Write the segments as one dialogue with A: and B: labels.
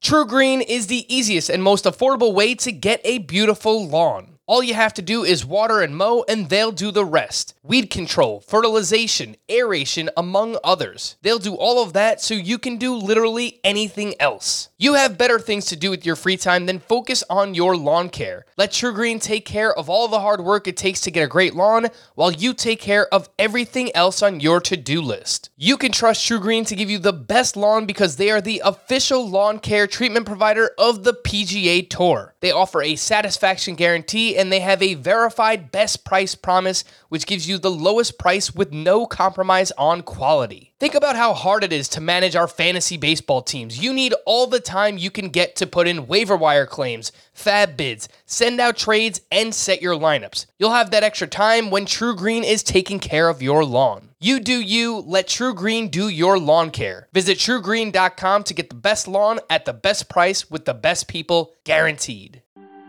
A: TruGreen is the easiest and most affordable way to get a beautiful lawn. All you have to do is water and mow, and they'll do the rest. Weed control, fertilization, aeration, among others. They'll do all of that so you can do literally anything else. You have better things to do with your free time than focus on your lawn care. Let TruGreen take care of all the hard work it takes to get a great lawn, while you take care of everything else on your to-do list. You can trust TruGreen to give you the best lawn because they are the official lawn care treatment provider of the PGA Tour. They offer a satisfaction guarantee, and they have a verified best price promise, which gives you the lowest price with no compromise on quality. Think about how hard it is to manage our fantasy baseball teams. You need all the time you can get to put in waiver wire claims, fab bids, send out trades, and set your lineups. You'll have that extra time when TruGreen is taking care of your lawn. You do you, let TruGreen do your lawn care. Visit TruGreen.com to get the best lawn at the best price with the best people, guaranteed.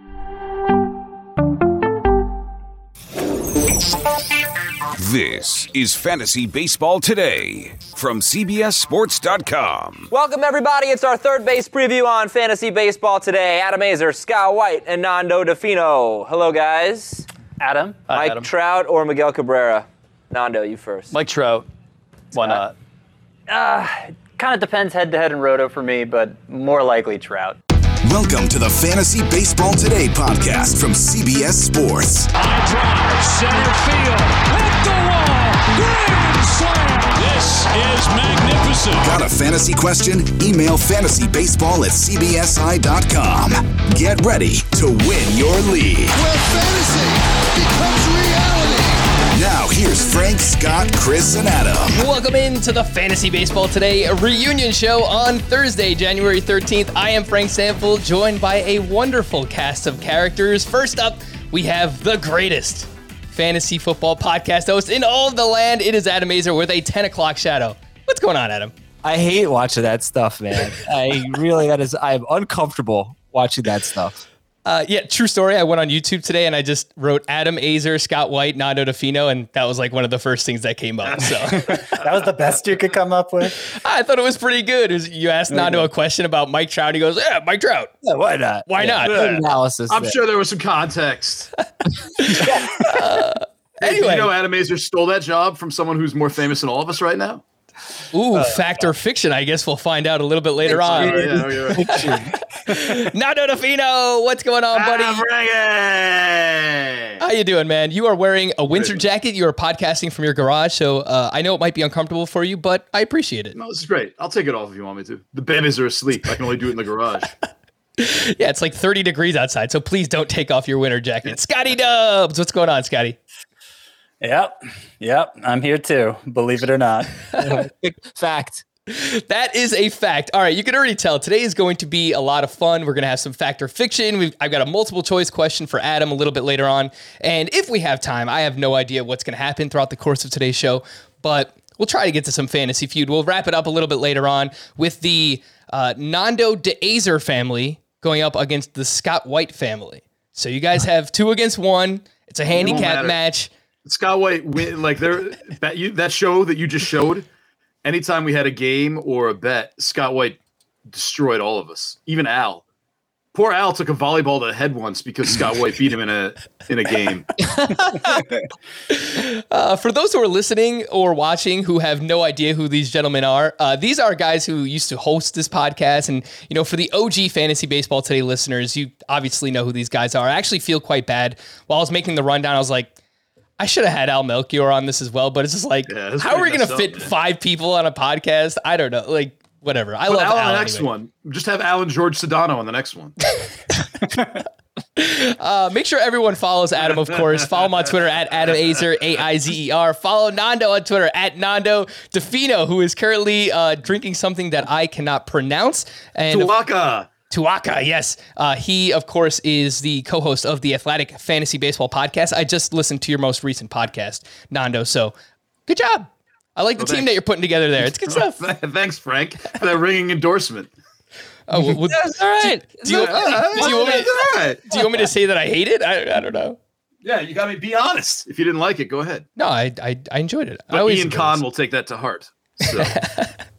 B: This is Fantasy Baseball Today from CBSSports.com.
C: Welcome, everybody. It's our third base preview on Fantasy Baseball Today. Adam Azer, Scott White, and Nando Defino. Hello, guys.
D: Adam.
C: Mike
D: Adam.
C: Trout or Miguel Cabrera? Nando, you first.
D: Mike Trout. Why not? Kind of depends head-to-head in Roto for me, but more likely Trout.
B: Welcome to the Fantasy Baseball Today podcast from CBS Sports.
E: High drive, center field, hit the wall, grand slam. This is magnificent.
B: Got a fantasy question? Email fantasybaseball@cbsi.com. Get ready to win your league.
F: Where fantasy becomes reality.
B: Now here's Frank, Scott, Chris, and Adam.
A: Welcome into the Fantasy Baseball Today reunion show on Thursday, January 13th. I am Frank Sample, joined by a wonderful cast of characters. First up, we have the greatest fantasy football podcast host in all of the land. It is Adam Azer with a 10 o'clock shadow. What's going on, Adam?
G: I hate watching that stuff, man. I'm uncomfortable watching that stuff.
A: Yeah, true story. I went on YouTube today and I just wrote Adam Azer, Scott White, Nando Defino, and that was like one of the first things that came up. So
H: that was the best you could come up with.
A: I thought it was pretty good. You asked Nando a question about Mike Trout. He goes, "Yeah, Mike Trout.
G: Yeah, why not?
A: Why not?"
G: Good analysis.
I: I'm sure there was some context.
A: Anyway,
I: you know, Adam Azer stole that job from someone who's more famous than all of us right now.
A: Ooh, fact or fiction? I guess we'll find out a little bit later on. Nando Defino, what's going on, buddy? How you doing, man? You are wearing a winter jacket. You are podcasting from your garage, so I know it might be uncomfortable for you, but I appreciate it.
I: No, this is great. I'll take it off if you want me to. The babies are asleep. I can only do it in the garage.
A: Yeah, it's like 30 degrees outside, so please don't take off your winter jacket. Scotty Dubs, what's going on, Scotty?
H: Yep, I'm here too, believe it or not.
G: Fact.
A: That is a fact. All right, you can already tell today is going to be a lot of fun. We're going to have some fact or fiction. I've got a multiple choice question for Adam a little bit later on. And if we have time, I have no idea what's going to happen throughout the course of today's show, but we'll try to get to some fantasy feud. We'll wrap it up a little bit later on with the Nando Azer family going up against the Scott White family. So you guys have 2 against 1. It's a handicap match.
I: Scott White, like that show that you just showed, anytime we had a game or a bet, Scott White destroyed all of us, even Al. Poor Al took a volleyball to the head once because Scott White beat him in a game.
A: For those who are listening or watching who have no idea who these gentlemen are, these are guys who used to host this podcast. And, you know, for the OG Fantasy Baseball Today listeners, you obviously know who these guys are. I actually feel quite bad. While I was making the rundown, I was like, I should have had Al Melchior on this as well, but it's just like, how are we going to fit 5 people on a podcast? I don't know. Like, whatever. I love Al
I: on the next
A: anyway.
I: one. Just have Al and George Sedano on the next one.
A: Make sure everyone follows Adam, of course. Follow him on Twitter at Adam Azer, AIZER. Follow Nando on Twitter at Nando Defino, who is currently drinking something that I cannot pronounce. And Tuaca, yes. He, of course, is the co-host of the Athletic Fantasy Baseball podcast. I just listened to your most recent podcast, Nando, so good job. I like the team that you're putting together there. It's good stuff.
I: Thanks, Frank, for that ringing endorsement.
A: Oh, well,
G: That's all right.
A: Do you want me to say that I hate it? I don't know.
I: Yeah, you got me. Be honest. If you didn't like it, go ahead.
A: No, I enjoyed it.
I: But Ian Kahn will take that to heart. So.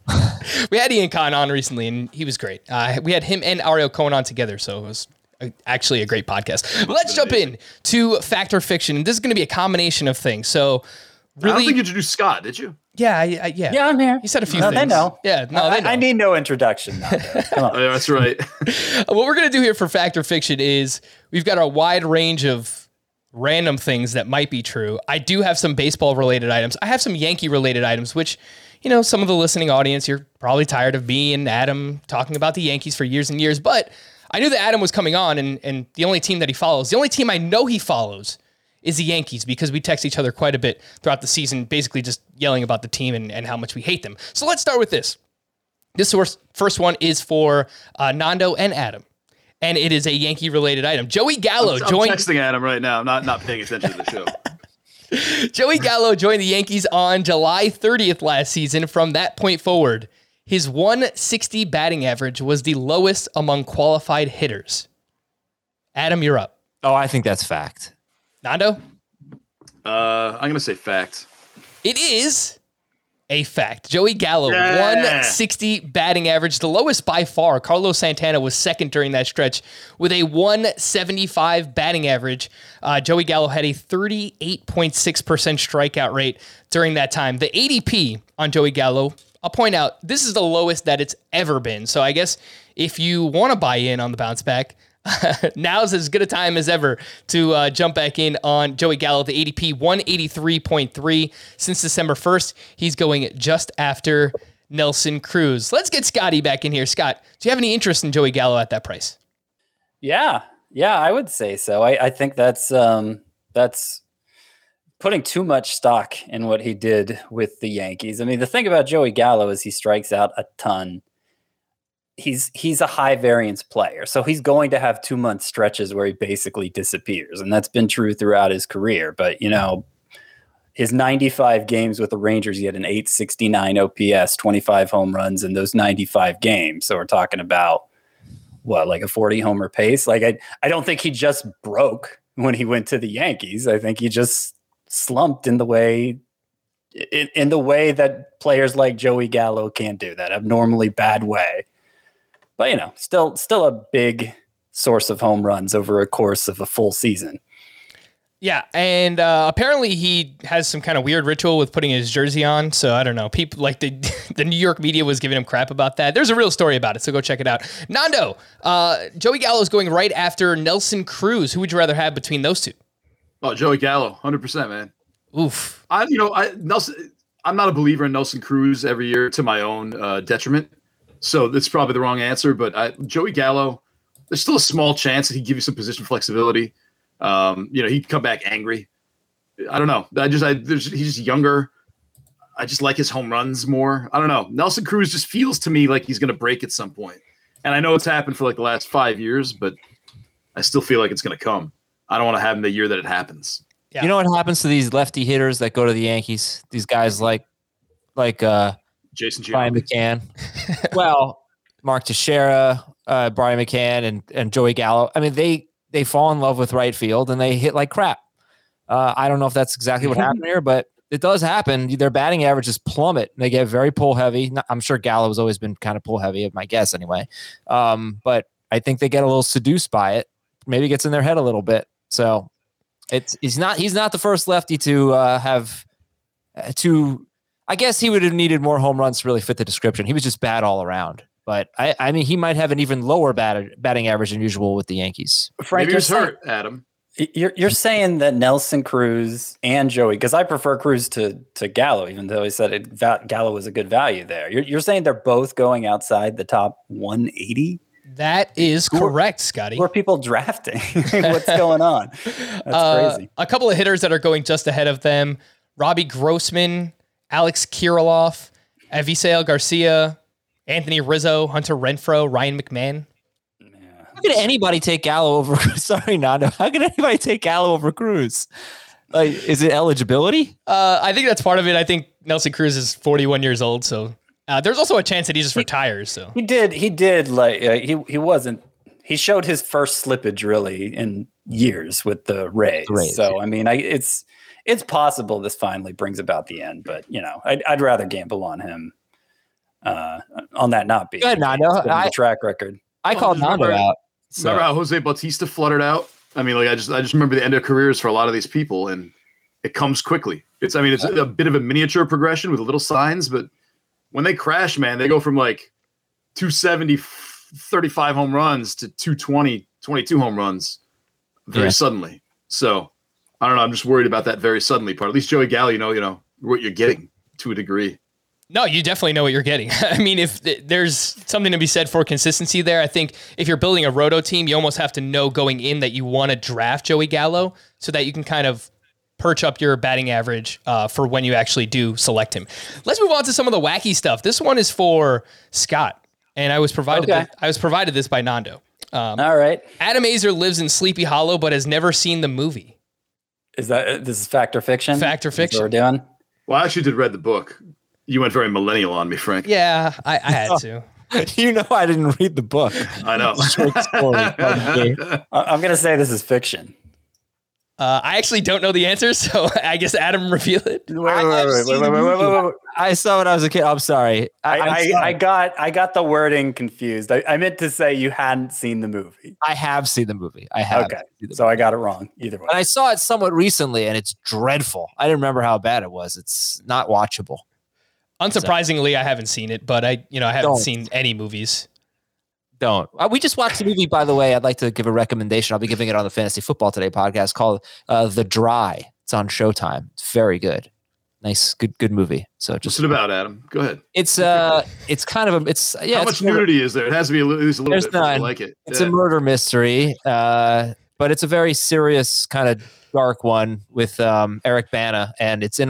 A: We had Ian Khan on recently, and he was great. We had him and Ariel Cohen on together, so it was actually a great podcast. Let's jump in to Fact or Fiction. And this is going to be a combination of things. So, really,
I: I don't think you introduced Scott, did you?
A: Yeah.
D: Yeah, I'm here.
A: He said a few
D: No,
A: things.
D: they know.
A: Yeah, no, they know.
D: I need no introduction. Come on.
I: Yeah, that's right.
A: What we're going to do here for Fact or Fiction is we've got a wide range of random things that might be true. I do have some baseball-related items. I have some Yankee-related items, which, some of the listening audience, you're probably tired of me and Adam talking about the Yankees for years and years, but I knew that Adam was coming on, and the only team that he follows, the only team I know he follows is the Yankees, because we text each other quite a bit throughout the season, basically just yelling about the team and how much we hate them. So let's start with this. This first one is for Nando and Adam, and it is a Yankee-related item. Joey Gallo joined...
I: I'm texting Adam right now. I'm not paying attention to the show.
A: Joey Gallo joined the Yankees on July 30th last season. From that point forward, his 160 batting average was the lowest among qualified hitters. Adam, you're up.
G: Oh, I think that's fact.
A: Nando?
I: I'm going to say fact.
A: It is a fact. Joey Gallo, 160 batting average, the lowest by far. Carlos Santana was second during that stretch with a 175 batting average. Joey Gallo had a 38.6% strikeout rate during that time. The ADP on Joey Gallo, I'll point out, this is the lowest that it's ever been. So I guess if you want to buy in on the bounce back, now's as good a time as ever to jump back in on Joey Gallo. The ADP 183.3 since December 1st. He's going just after Nelson Cruz. Let's get Scotty back in here. Scott, do you have any interest in Joey Gallo at that price?
D: Yeah, I would say so. I think that's putting too much stock in what he did with the Yankees. I mean, the thing about Joey Gallo is he strikes out a ton. He's a high variance player, so he's going to have 2-month stretches where he basically disappears, and that's been true throughout his career. But his 95 games with the Rangers, he had an 869 OPS, 25 home runs in those 95 games. So we're talking about like a 40 homer pace. Like I don't think he just broke when he went to the Yankees. I think he just slumped in the way that players like Joey Gallo can't do, that abnormally bad way. But, still a big source of home runs over a course of a full season.
A: Yeah, and apparently he has some kind of weird ritual with putting his jersey on. So I don't know. People like the New York media was giving him crap about that. There's a real story about it, so go check it out. Nando, Joey Gallo is going right after Nelson Cruz. Who would you rather have between those two?
I: Oh, Joey Gallo, 100%, man.
A: Oof.
I: Nelson. I'm not a believer in Nelson Cruz every year to my own detriment. So that's probably the wrong answer, but Joey Gallo, there's still a small chance that he'd give you some position flexibility. He'd come back angry. I don't know. He's just younger. I just like his home runs more. I don't know. Nelson Cruz just feels to me like he's going to break at some point. And I know it's happened for like the last 5 years, but I still feel like it's going to come. I don't want to have him the year that it happens.
A: Yeah.
G: You know what happens to these lefty hitters that go to the Yankees? These guys like
I: Jason
G: Brian McCann. Well, Mark Teixeira, Brian McCann, and Joey Gallo. I mean, they fall in love with right field and they hit like crap. I don't know if that's exactly what happened here, but it does happen. Their batting averages plummet. They get very pull heavy. I'm sure Gallo has always been kind of pull heavy, my guess anyway. But I think they get a little seduced by it. Maybe gets in their head a little bit. So he's not the first lefty to have to. I guess he would have needed more home runs to really fit the description. He was just bad all around. But I mean, he might have an even lower batting average than usual with the Yankees.
D: Frank,
I: maybe he's hurt, Adam.
D: You're saying that Nelson Cruz and Joey, because I prefer Cruz to Gallo, even though he said Gallo was a good value there. You're saying they're both going outside the top 180?
A: That is correct, Scotty.
D: Who are people drafting? What's going on? That's crazy.
A: A couple of hitters that are going just ahead of them: Robbie Grossman, Alex Kirilloff, Avisail Garcia, Anthony Rizzo, Hunter Renfroe, Ryan McMahon.
G: How can anybody take Gallo over? Sorry, Nando. How can anybody take Gallo over Cruz? Like, is it eligibility?
A: I think that's part of it. I think Nelson Cruz is 41 years old, so there's also a chance that he just retires. So
D: he did like he wasn't. He showed his first slippage really in years with the Rays. So I mean, it's possible this finally brings about the end, but I'd rather gamble on him on that not being.
G: Good, Nando.
D: The track record.
G: I called Nando out.
I: Remember how Jose Bautista fluttered out? I mean, like I just remember the end of careers for a lot of these people, and it comes quickly. It's a bit of a miniature progression with little signs, but when they crash, man, they go from like 270, 35 home runs to 220, 22 home runs very suddenly. So I don't know. I'm just worried about that very suddenly part. At least Joey Gallo, you know what you're getting to a degree.
A: No, you definitely know what you're getting. I mean, if there's something to be said for consistency there, I think if you're building a roto team, you almost have to know going in that you want to draft Joey Gallo so that you can kind of perch up your batting average for when you actually do select him. Let's move on to some of the wacky stuff. This one is for Scott, and I was provided this by Nando.
D: All right.
A: Adam Azer lives in Sleepy Hollow, but has never seen the movie.
D: This is fact or fiction?
A: Fact or fiction.
D: That's what we're doing?
I: Well, I actually did read the book. You went very millennial on me, Frank.
A: Yeah, I had to.
G: You know I didn't read the book.
I: I know.
G: Short story.
D: I'm going to say this is fiction.
A: I actually don't know the answer, so I guess Adam reveal it.
D: Wait.
G: I saw when I was a kid. I'm sorry.
D: I got the wording confused. I meant to say you hadn't seen the movie.
G: I have seen the movie. I have.
D: Okay, so I got it wrong either way.
G: And I saw it somewhat recently, and it's dreadful. I didn't remember how bad it was. It's not watchable.
A: Unsurprisingly, I haven't seen it, but I haven't seen any movies.
G: Don't. We just watched a movie, by the way. I'd like to give a recommendation. I'll be giving it on the Fantasy Football Today podcast called The Dry. It's on Showtime. It's very good. Nice, good movie. So just
I: what's it about, Adam? Go ahead.
G: It's kind of
I: How much nudity is there? It has to be at least a little bit. I like it.
G: It's a murder mystery, but it's a very serious kind of dark one with Eric Bana, and it's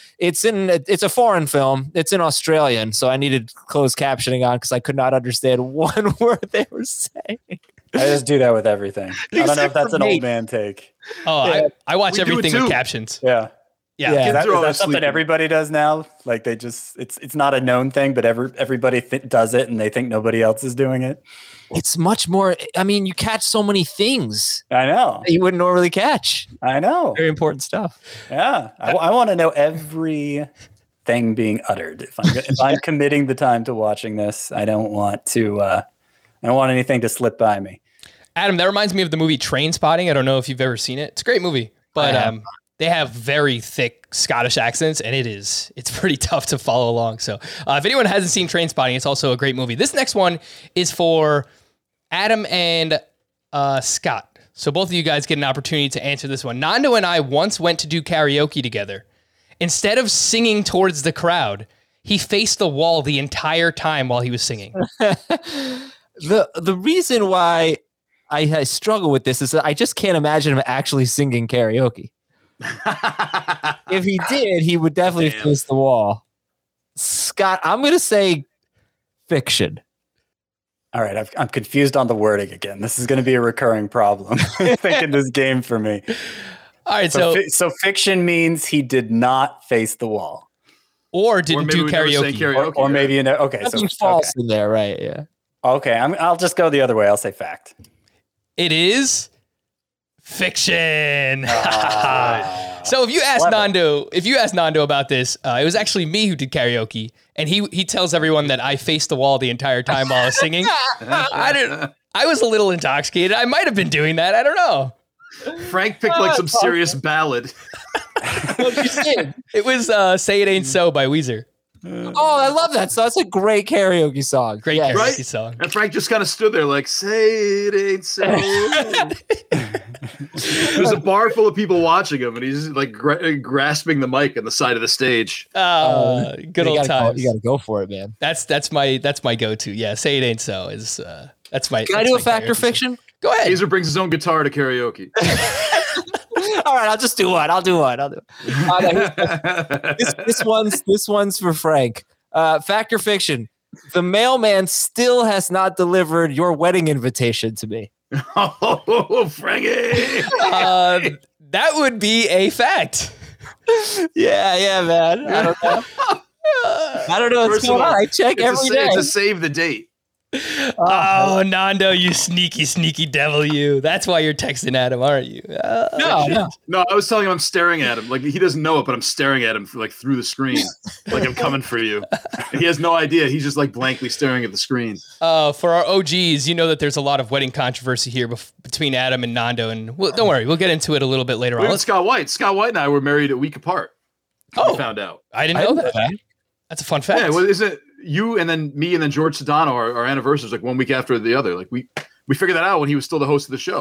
G: a foreign film. It's in Australian, so I needed closed captioning on because I could not understand one word they were saying.
D: I just do that with everything. I don't know if that's an old man take.
A: Oh, yeah. I watch everything with captions.
D: Yeah.
A: Yeah.
D: Is that something everybody does now? Like they just it's not a known thing, but everybody does it, and they think nobody else is doing it.
G: It's much more. I mean, you catch so many things.
D: I know
G: that you wouldn't normally catch.
D: I know,
G: very important stuff.
D: Yeah, I want to know every thing being uttered. If I'm committing the time to watching this, I don't want anything to slip by me.
A: Adam, that reminds me of the movie Trainspotting. I don't know if you've ever seen it. It's a great movie, but they have very thick Scottish accents, and it's pretty tough to follow along. So if anyone hasn't seen Trainspotting, it's also a great movie. This next one is for Adam and Scott. So both of you guys get an opportunity to answer this one. Nando and I once went to do karaoke together. Instead of singing towards the crowd, he faced the wall the entire time while he was singing.
G: The reason why I struggle with this is that I just can't imagine him actually singing karaoke. If he did, he would definitely face the wall. Scott, I'm going to say fiction.
D: All right, I'm confused on the wording again. This is going to be a recurring problem. I think in this game for me.
A: All right,
D: so fiction means he did not face the wall,
A: or didn't do karaoke,
D: or maybe okay,
G: something false in there, right? Yeah.
D: Okay, I'll just go the other way. I'll say fact.
A: It is fiction. So if you ask Nando about this, it was actually me who did karaoke, and he tells everyone that I faced the wall the entire time while I was singing. I was a little intoxicated. I might have been doing that. I don't know.
I: Frank picked like some serious ballad.
A: What you sing? It was "Say It Ain't So" by Weezer.
G: Oh, I love that song. That's a great karaoke song.
A: Great karaoke song.
I: And Frank just kind of stood there like, "Say it ain't so." There's a bar full of people watching him, and he's like grasping the mic on the side of the stage.
A: Good old times.
G: You got to go for it, man.
A: That's my go-to. Yeah, "Say It Ain't So" is that's my.
G: Can I do a fact or fiction?
A: Go ahead.
I: Azer brings his own guitar to karaoke.
G: All right, I'll just do one. I'll do one. This one's for Frank. Fact or fiction? The mailman still has not delivered your wedding invitation to me.
I: Oh, Frankie!
A: That would be a fact.
G: Yeah, man. I don't know. I don't know what's going on. I check every day.
I: To save the date.
A: Oh, Nando, you sneaky devil, you. That's why you're texting at him, aren't you?
I: No, I was telling him I'm staring at him. Like, he doesn't know it, but I'm staring at him through the screen. Like, I'm coming for you. And he has no idea. He's just like blankly staring at the screen.
A: For our OGs, you know that there's a lot of wedding controversy here between Adam and Nando. And don't worry, we'll get into it a little bit later on.
I: Scott White. Scott White and I were married a week apart. We found out.
A: I didn't know that. That's a fun fact.
I: Yeah, well, isn't it you and then me and then George Sedano, our anniversaries like 1 week after the other. Like we figured that out when he was still the host of the show.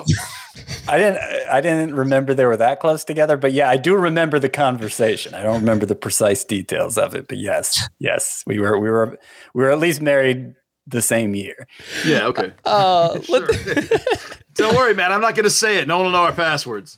D: I didn't remember they were that close together, but yeah, I do remember the conversation. I don't remember the precise details of it, but yes, we were at least married the same year.
I: Yeah, okay. Sure. Don't worry, man. I'm not going to say it. No one will know our passwords.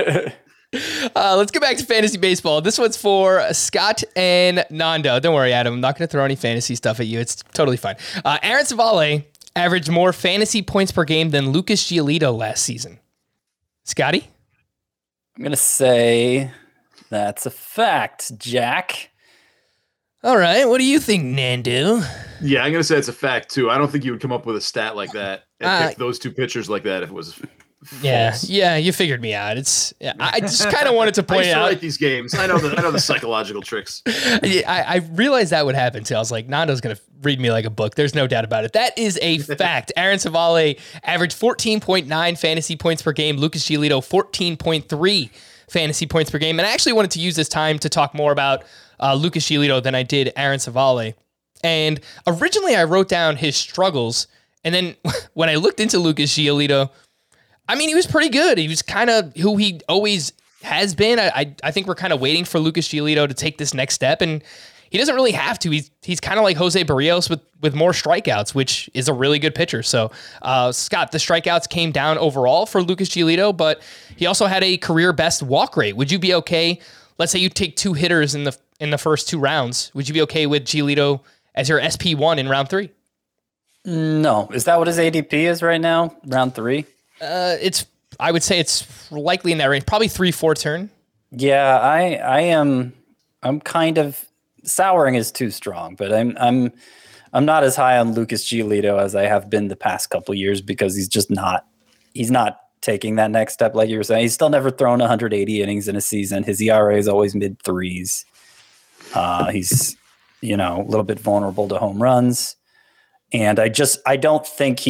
A: Let's get back to fantasy baseball. This one's for Scott and Nando. Don't worry, Adam. I'm not going to throw any fantasy stuff at you. It's totally fine. Aaron Savale averaged more fantasy points per game than Lucas Giolito last season. Scotty?
D: I'm going to say that's a fact, Jack.
A: All right. What do you think, Nando?
I: Yeah, I'm going to say it's a fact, too. I don't think you would come up with a stat like that and pick those two pitchers like that if it was...
A: Yeah, you figured me out. I just kind of wanted to point out.
I: I like these games. I know the psychological tricks.
A: Yeah, I realized that would happen too. I was like, Nando's gonna read me like a book. There's no doubt about it. That is a fact. Aaron Savale averaged 14.9 fantasy points per game. Lucas Giolito 14.3 fantasy points per game. And I actually wanted to use this time to talk more about Lucas Giolito than I did Aaron Savale. And originally I wrote down his struggles, and then when I looked into Lucas Giolito, I mean, he was pretty good. He was kind of who he always has been. I think we're kind of waiting for Lucas Giolito to take this next step, and he doesn't really have to. He's kind of like Jose Barrios with more strikeouts, which is a really good pitcher. So, Scott, the strikeouts came down overall for Lucas Giolito, but he also had a career best walk rate. Would you be okay? Let's say you take two hitters in the first two rounds. Would you be okay with Giolito as your SP1 in round 3?
D: No. Is that what his ADP is right now? Round 3?
A: I would say it's likely in that range, probably 3-4 turn.
D: Yeah, I'm kind of souring is too strong, but I'm not as high on Lucas Giolito as I have been the past couple years because he's not taking that next step. Like you were saying, he's still never thrown 180 innings in a season. His ERA is always mid 3s. He's, a little bit vulnerable to home runs. And I don't think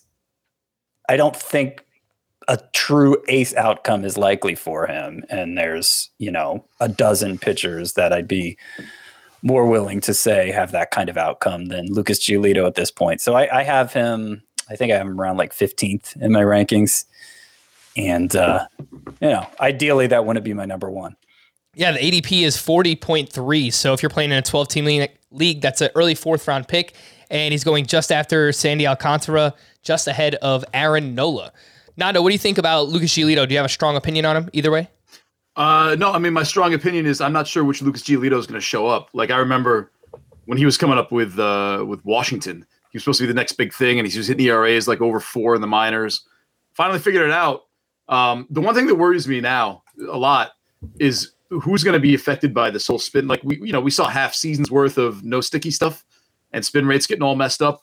D: a true ace outcome is likely for him. And there's, a dozen pitchers that I'd be more willing to say have that kind of outcome than Lucas Giolito at this point. So I have him, I think I have him around like 15th in my rankings. And, ideally that wouldn't be my number one.
A: Yeah, the ADP is 40.3. So if you're playing in a 12-team league, that's an early 4th round pick. And he's going just after Sandy Alcantara, just ahead of Aaron Nola. Nando, what do you think about Lucas Giolito? Do you have a strong opinion on him either way?
I: No, I mean, my strong opinion is I'm not sure which Lucas Giolito is going to show up. Like, I remember when he was coming up with Washington, he was supposed to be the next big thing, and he was hitting ERAs like over 4 in the minors. Finally figured it out. The one thing that worries me now a lot is who's going to be affected by this whole spin. Like, we saw half season's worth of no sticky stuff and spin rates getting all messed up.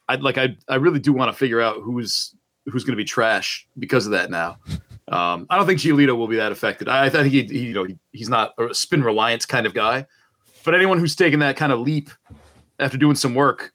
I: I really do want to figure out who's going to be trash because of that now. I don't think Giolito will be that affected. I think he's not a spin reliance kind of guy, but anyone who's taken that kind of leap after doing some work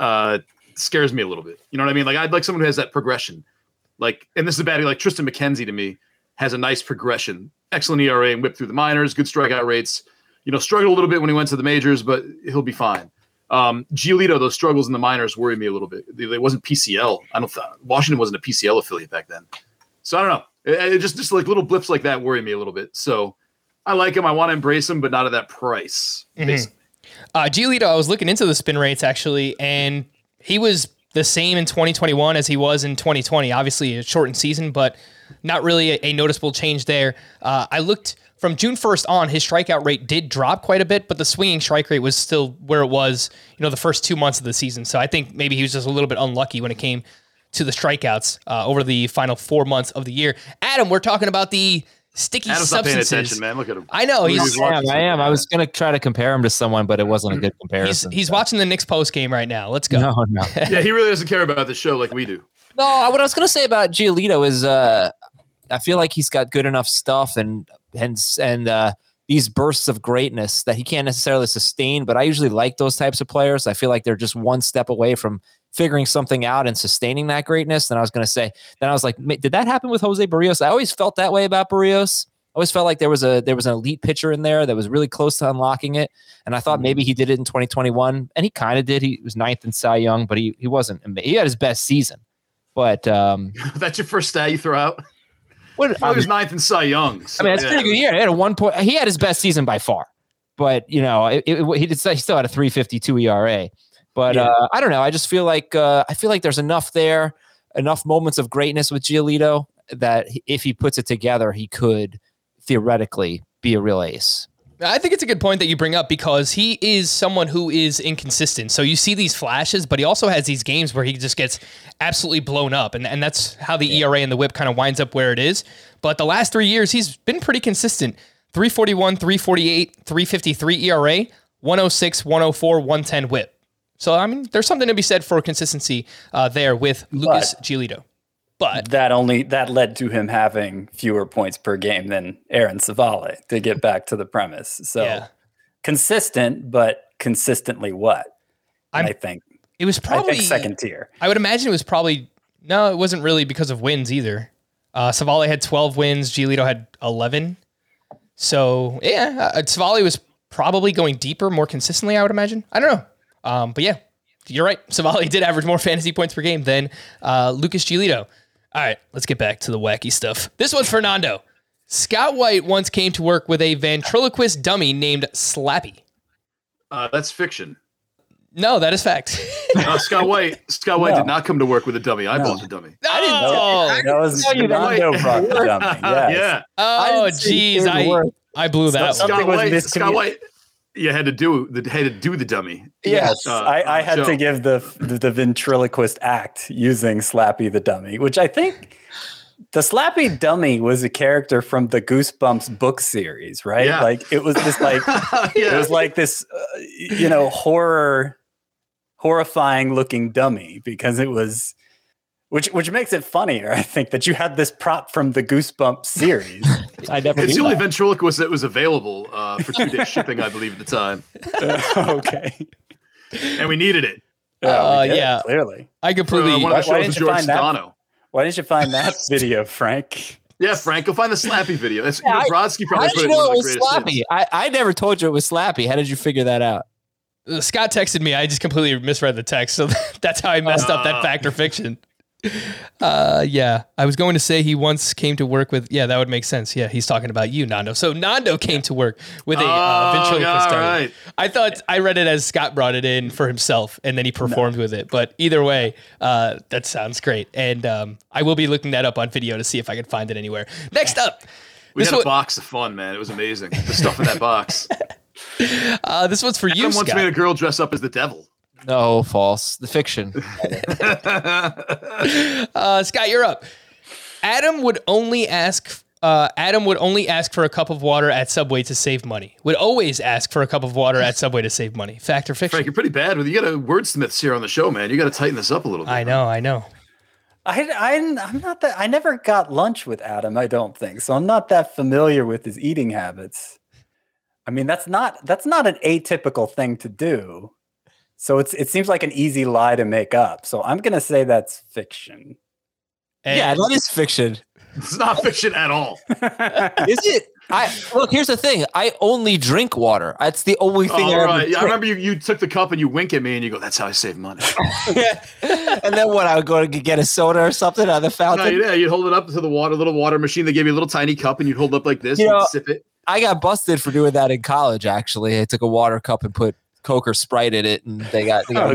I: scares me a little bit. You know what I mean? Like, I'd like someone who has that progression. Like, and this is a bad, like Tristan McKenzie to me has a nice progression, excellent ERA and whip through the minors, good strikeout rates, struggled a little bit when he went to the majors, but he'll be fine. Giolito, those struggles in the minors worry me a little bit. It wasn't PCL. Washington wasn't a PCL affiliate back then. So I don't know. It just like little blips like that worry me a little bit. So I like him. I want to embrace him, but not at that price. Basically.
A: Giolito, I was looking into the spin rates actually, and he was the same in 2021 as he was in 2020. Obviously a shortened season, but not really a noticeable change there. I looked from June 1st on, his strikeout rate did drop quite a bit, but the swinging strike rate was still where it was, the first 2 months of the season. So I think maybe he was just a little bit unlucky when it came to the strikeouts over the final 4 months of the year. Adam, we're talking about the sticky
I: Adam's not paying
A: substances.
I: attention, man. Look at him.
A: I know he's
G: I am. I was going to try to compare him to someone, but it wasn't a good comparison.
A: he's watching the Knicks post game right now. Let's go.
G: No.
I: Yeah, he really doesn't care about the show like we do.
G: No, what I was going to say about Giolito is I feel like he's got good enough stuff and these bursts of greatness that he can't necessarily sustain, but I usually like those types of players. I feel like they're just one step away from figuring something out and sustaining that greatness. And I was going to say, then I was like, did that happen with Jose Barrios? I always felt that way about Barrios. I always felt like there was an elite pitcher in there that was really close to unlocking it. And I thought maybe he did it in 2021, and he kind of did. He was 9th in Cy Young, but he wasn't. He had his best season. But
I: that's your first stat you throw out?
G: He
I: was 9th in Cy Young. So,
G: it's a pretty good year. He had a 1 point. He had his best season by far. But he still had a 3.52 ERA. But I don't know. I just feel like there's enough there, enough moments of greatness with Giolito that if he puts it together, he could theoretically be a real ace.
A: I think it's a good point that you bring up because he is someone who is inconsistent. So you see these flashes, but he also has these games where he just gets absolutely blown up. And that's how the ERA and the WHIP kind of winds up where it is. But the last 3 years, he's been pretty consistent. 341, 348, 353 ERA, 106, 104, 110 WHIP. So, I mean, there's something to be said for consistency there with Lucas Giolito. But
H: that led to him having fewer points per game than Aaron Savale, to get back to the premise. So consistent, but consistently what? I think
A: it was probably
H: second tier.
A: I would imagine it was probably it wasn't really because of wins either. Savale had 12 wins, Giolito had 11. So Savale was probably going deeper, more consistently, I would imagine. I don't know. But yeah, you're right. Savale did average more fantasy points per game than Lucas Giolito. All right, let's get back to the wacky stuff. This one's Fernando. Scott White once came to work with a ventriloquist dummy named Slappy.
I: That's fiction.
A: No, that is fact.
I: Scott White did not come to work with a dummy. I bought the dummy.
A: I didn't know.
H: That was Fernando brought the dummy. Yes.
I: Yeah.
A: Oh, geez. I blew that one.
I: Scott White. You had to do the dummy.
H: Yes, I had to give the ventriloquist act using Slappy the dummy, which I think the Slappy dummy was a character from the Goosebumps book series, right?
I: Yeah.
H: Like it was this it was like this horrifying looking dummy because it was which makes it funnier, I think, that you had this prop from the Goosebumps series.
I: It's the only ventriloquist that was available for 2-day shipping, I believe, at the time.
H: Okay.
I: And we needed it.
H: Clearly.
A: I completely.
I: One of the shows with George Sedano.
H: Why didn't you find that video, Frank?
I: Yeah, Frank, go find the Slappy video. Brodsky probably
G: put it in one of the greatest Slappy? I never told you it was Slappy. How did you figure that out?
A: Scott texted me. I just completely misread the text, so that's how I messed up that fact or fiction. I was going to say he once came to work with. Yeah, that would make sense. Yeah, he's talking about you, Nando. So Nando came to work with a ventriloquist dummy. Right. I thought I read it as Scott brought it in for himself, and then he performed with it. But either way, that sounds great, and I will be looking that up on video to see if I can find it anywhere. Next up,
I: we had a box of fun, man. It was amazing. The stuff in that box.
A: This one's for you,
I: Adam
A: Scott.
I: once made a girl dress up as the devil.
G: No, false. The fiction.
A: Scott, you're up. Adam would only ask for a cup of water at Subway to save money. Would always ask for a cup of water at Subway to save money. Fact or fiction?
I: Frank, you're pretty bad with you. Got wordsmiths here on the show, man. You got to tighten this up a little bit.
A: I know.
H: I'm not that. I never got lunch with Adam. I don't think so. I'm not that familiar with his eating habits. I mean, that's not an atypical thing to do. So it seems like an easy lie to make up. So I'm going to say that's fiction.
G: Yeah, that is fiction.
I: It's not fiction at all.
G: Is it? Look, here's the thing. I only drink water. That's the only thing I ever drink.
I: I remember you took the cup and you wink at me and you go, that's how I save money.
G: And then I would go to get a soda or something out of the fountain?
I: No, you'd hold it up to the little water machine. They gave you a little tiny cup and you'd hold it up like this and sip it.
G: I got busted for doing that in college, actually. I took a water cup and put Coke or Sprite in it, and they got no,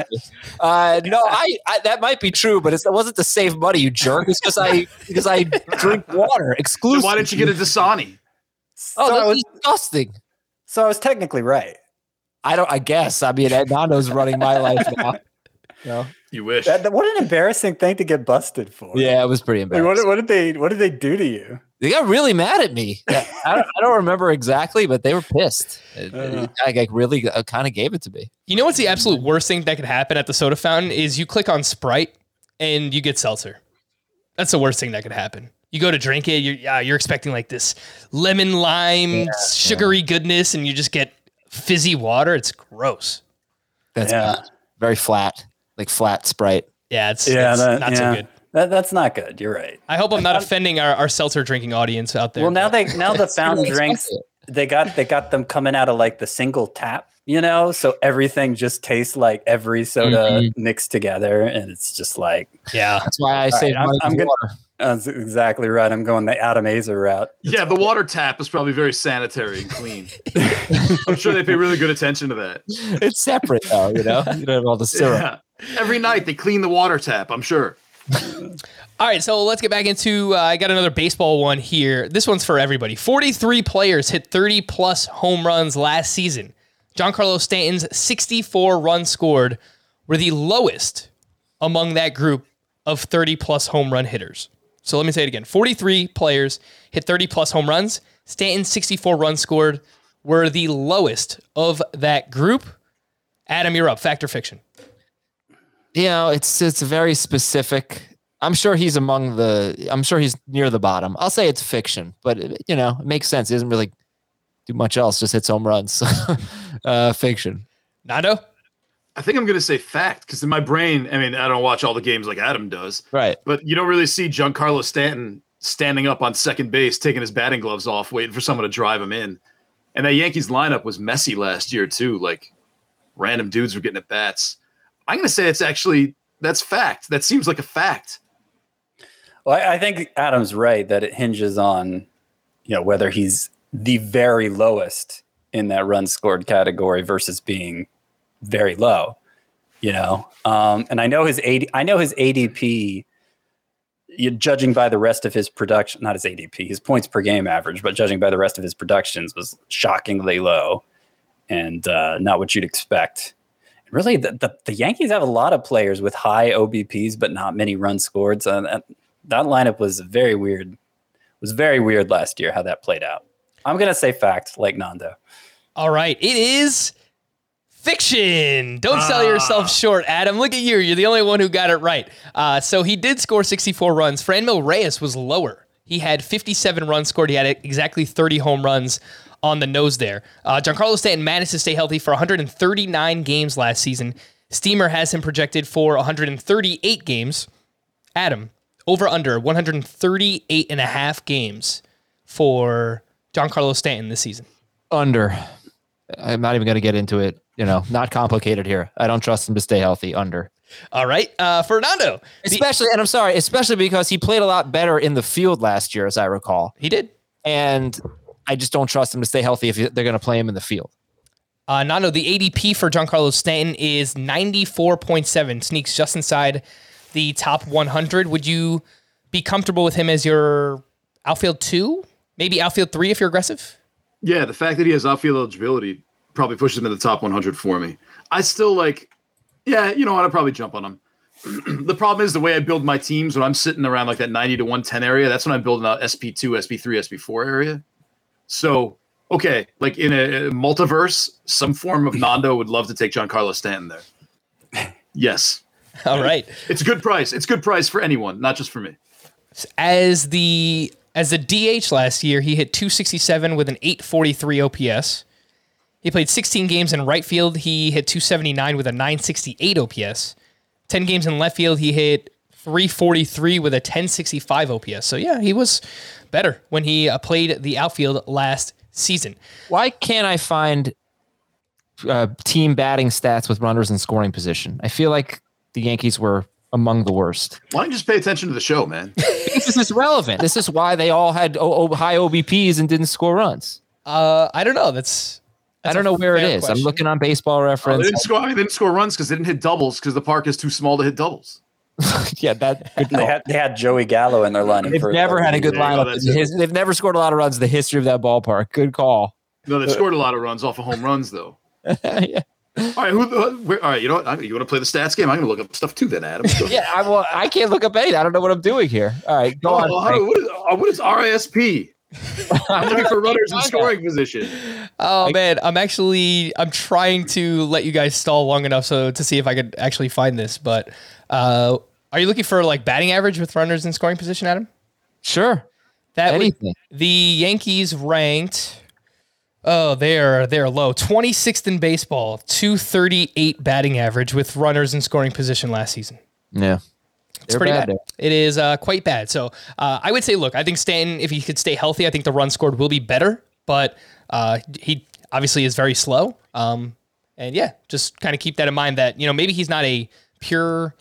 G: that might be true, but it wasn't to save money, you jerk. It's because I drink water exclusively.
I: So why didn't you get a Dasani?
G: That was disgusting.
H: So I was technically right.
G: I guess. I mean, Nando's running my life now. No.
I: You wish.
H: What an embarrassing thing to get busted for.
G: Yeah, it was pretty embarrassing.
H: What did they do to you?
G: They got really mad at me. I don't remember exactly, but they were pissed. I really kind of gave it to me.
A: You know what's the absolute worst thing that could happen at the soda fountain is you click on Sprite and you get seltzer. That's the worst thing that could happen. You go to drink it, you're expecting like this lemon lime sugary goodness, and you just get fizzy water. It's gross.
G: That's very flat, like flat Sprite.
A: Yeah, it's not so good.
H: That's not good. You're right.
A: I hope I'm not offending our seltzer drinking audience out there.
H: Well, now the fountain drinks, they got them coming out of like the single tap, so everything just tastes like every soda mixed together, and it's just like,
G: that's why I say water.
H: That's exactly right. I'm going the Adam Azer route.
I: Yeah, the water tap is probably very sanitary and clean. I'm sure they pay really good attention to that.
G: It's separate though, you don't have all the syrup.
I: Yeah. Every night they clean the water tap, I'm sure.
A: All right, so let's get back into, I got another baseball one here. This one's for everybody. 43 players hit 30-plus home runs last season. Giancarlo Stanton's 64 runs scored were the lowest among that group of 30-plus home run hitters. So let me say it again. 43 players hit 30-plus home runs. Stanton's 64 runs scored were the lowest of that group. Adam, you're up. Fact or fiction?
G: It's very specific. I'm sure he's near the bottom. I'll say it's fiction, but it makes sense. He doesn't really do much else, just hits home runs. Fiction.
A: Nando?
I: I think I'm going to say fact, because in my brain, I don't watch all the games like Adam does.
G: Right.
I: But you don't really see Giancarlo Stanton standing up on second base, taking his batting gloves off, waiting for someone to drive him in. And that Yankees lineup was messy last year, too. Like, random dudes were getting at bats. I'm going to say that's fact. That seems like a fact.
H: Well, I think Adam's right that it hinges on, whether he's the very lowest in that run scored category versus being very low, and I know his ADP, judging by the rest of his production, not his ADP, his points per game average, but judging by the rest of his productions was shockingly low and not what you'd expect. Really, the Yankees have a lot of players with high OBPs, but not many runs scored. So that lineup was very weird. It was very weird last year how that played out. I'm going to say fact, like Nando.
A: All right. It is fiction. Don't sell yourself short, Adam. Look at you. You're the only one who got it right. So he did score 64 runs. Franmil Reyes was lower. He had 57 runs scored. He had exactly 30 home runs on the nose there. Giancarlo Stanton managed to stay healthy for 139 games last season. Steamer has him projected for 138 games. Adam, over under 138 and a half games for Giancarlo Stanton this season.
G: Under. I'm not even going to get into it. Not complicated here. I don't trust him to stay healthy. Under.
A: All right. Fernando.
G: Especially because he played a lot better in the field last year, as I recall.
A: He did.
G: And I just don't trust him to stay healthy if they're going to play him in the field.
A: Nando, the ADP for Giancarlo Stanton is 94.7, sneaks just inside the top 100. Would you be comfortable with him as your outfield 2? Maybe outfield 3 if you're aggressive?
I: Yeah, the fact that he has outfield eligibility probably pushes him in the top 100 for me. I still you know what? I'd probably jump on him. The problem is the way I build my teams when I'm sitting around like that 90 to 110 area, that's when I'm building out SP2, SP3, SP4 area. So, okay, like in a multiverse, some form of Nando would love to take Giancarlo Stanton there. Yes.
A: All right.
I: It's a good price. It's a good price for anyone, not just for me.
A: As the DH last year, he hit 267 with an 843 OPS. He played 16 games in right field. He hit 279 with a 968 OPS. 10 games in left field. He hit 343 with a 1065 OPS. So, yeah, he was better when he played the outfield last season.
G: Why can't I find team batting stats with runners in scoring position? I feel like the Yankees were among the worst.
I: Why don't you just pay attention to the show, man?
G: This is relevant. This is why they all had high OBPs and didn't score runs.
A: I don't know.
G: I don't know where it is. I'm looking on Baseball Reference.
I: They didn't score runs because they didn't hit doubles because the park is too small to hit doubles.
G: Yeah,
H: they had Joey Gallo in their lineup.
G: They've never had a good lineup. They've never scored a lot of runs in the history of that ballpark. Good call.
I: No, they've scored a lot of runs off of home runs, though.
G: Yeah.
I: All right, all right, you know what? You want to play the stats game? I'm going to look up stuff too, then, Adam.
G: Yeah, I can't look up anything. I don't know what I'm doing here. All right, go on.
I: What is RISP? I'm looking for runners in scoring position.
A: Oh man, I'm trying to let you guys stall long enough to see if I could actually find this. But are you looking for like batting average with runners in scoring position, Adam?
G: Sure. Anything.
A: The Yankees ranked. Oh, they're low. 26th in baseball, 238 batting average with runners in scoring position last season.
G: Yeah.
A: It's pretty bad. It is quite bad. So I would say, look, I think Stanton, if he could stay healthy, I think the run scored will be better. But he obviously is very slow. And yeah, just kind of keep that in mind that, maybe he's not a pure,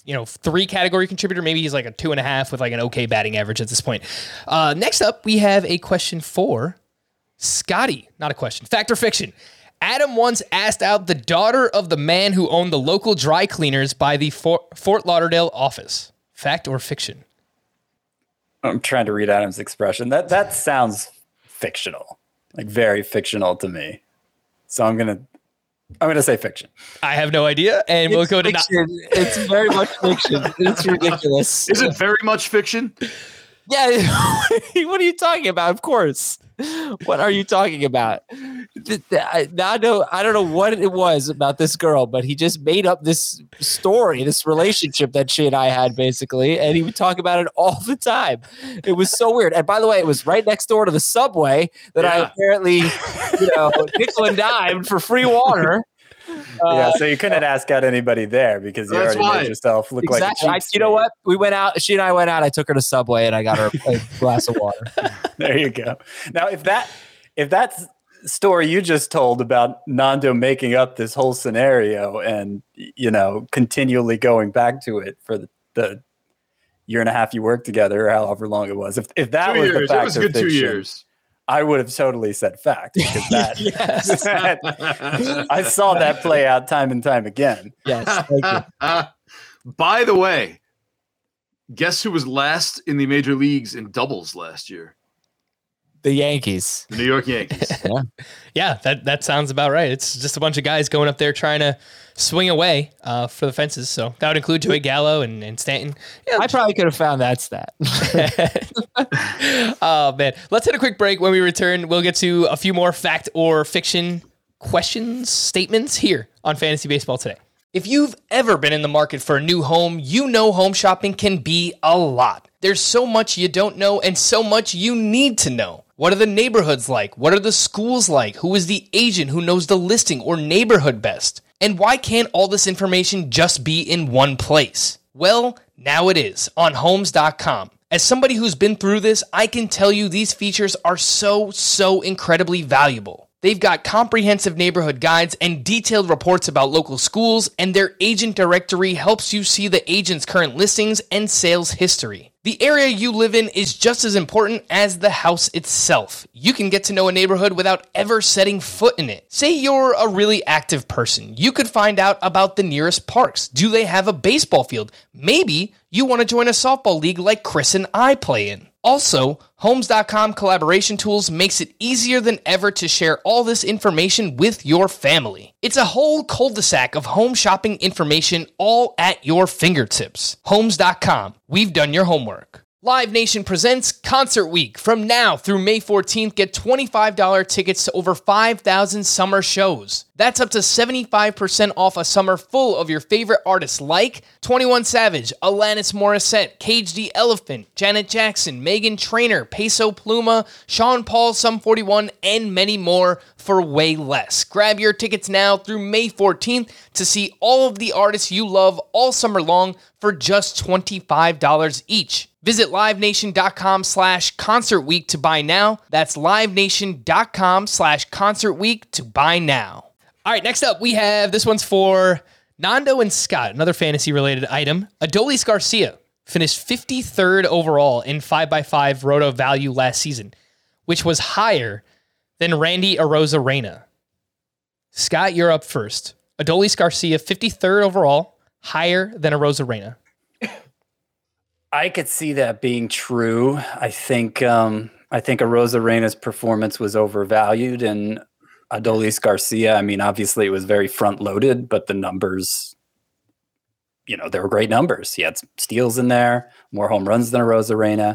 A: 3 category contributor. Maybe he's like a 2.5 with like an okay batting average at this point. Next up, we have a question for Scotty. Not a question. Fact or fiction? Adam once asked out the daughter of the man who owned the local dry cleaners by the Fort Lauderdale office. Fact or fiction?
H: I'm trying to read Adam's expression. That sounds fictional, like very fictional to me. So I'm gonna say fiction.
A: I have no idea, and we'll go to
G: fiction. It's very much fiction. It's ridiculous.
I: Is it very much fiction?
G: Yeah. What are you talking about? Of course. What are you talking about? I don't know what it was about this girl, but he just made up this story, this relationship that she and I had, basically, and he would talk about it all the time. It was so weird. And by the way, it was right next door to the Subway that I apparently, nickel and dimed for free water.
H: So you couldn't ask out anybody there because you already made yourself look like a cheap
G: You know what? We went out. She and I went out. I took her to Subway and I got her a glass of water.
H: There you go. Now, if that's story you just told about Nando making up this whole scenario and continually going back to it for the year and a half you worked together or however long it was, if that was the fact, it was a good 2 years. I would have totally said fact because I saw that play out time and time again.
G: Yes. Thank you.
I: By the way, guess who was last in the major leagues in doubles last year?
G: The Yankees.
I: The New York Yankees.
A: Yeah, that sounds about right. It's just a bunch of guys going up there trying to swing away for the fences. So that would include Joey Gallo and Stanton. Yeah,
G: I probably could have found that stat.
A: Oh, man. Let's hit a quick break. When we return, we'll get to a few more fact or fiction questions, statements here on Fantasy Baseball Today. If you've ever been in the market for a new home, you know home shopping can be a lot. There's so much you don't know and so much you need to know. What are the neighborhoods like? What are the schools like? Who is the agent who knows the listing or neighborhood best? And why can't all this information just be in one place? Well, now it is on Homes.com. As somebody who's been through this, I can tell you these features are so incredibly valuable. They've got comprehensive neighborhood guides and detailed reports about local schools, and their agent directory helps you see the agent's current listings and sales history. The area you live in is just as important as the house itself. You can get to know a neighborhood without ever setting foot in it. Say you're a really active person. You could find out about the nearest parks. Do they have a baseball field? Maybe you want to join a softball league like Chris and I play in. Also, Homes.com collaboration tools makes it easier than ever to share all this information with your family. It's a whole cul-de-sac of home shopping information all at your fingertips. Homes.com. We've done your homework. Live Nation presents Concert Week. From now through May 14th, get $25 tickets to over 5,000 summer shows. That's up to 75% off a summer full of your favorite artists like 21 Savage, Alanis Morissette, Cage the Elephant, Janet Jackson, Meghan Trainor, Peso Pluma, Sean Paul, Sum 41, and many more for way less. Grab your tickets now through May 14th to see all of the artists you love all summer long for just $25 each. Visit livenation.com/concert week to buy now. That's livenation.com/concert week to buy now. All right, next up, we have this one's for Nando and Scott, another fantasy related item. Adolis Garcia finished 53rd overall in 5x5 Roto value last season, which was higher than Randy Arozarena. Scott, you're up first. Adolis Garcia, 53rd overall, higher than Arozarena.
H: I could see that being true. I think Arozarena's performance was overvalued, and Adolis Garcia. I mean, obviously it was very front loaded, but the numbers, they were great numbers. He had some steals in there, more home runs than Arozarena.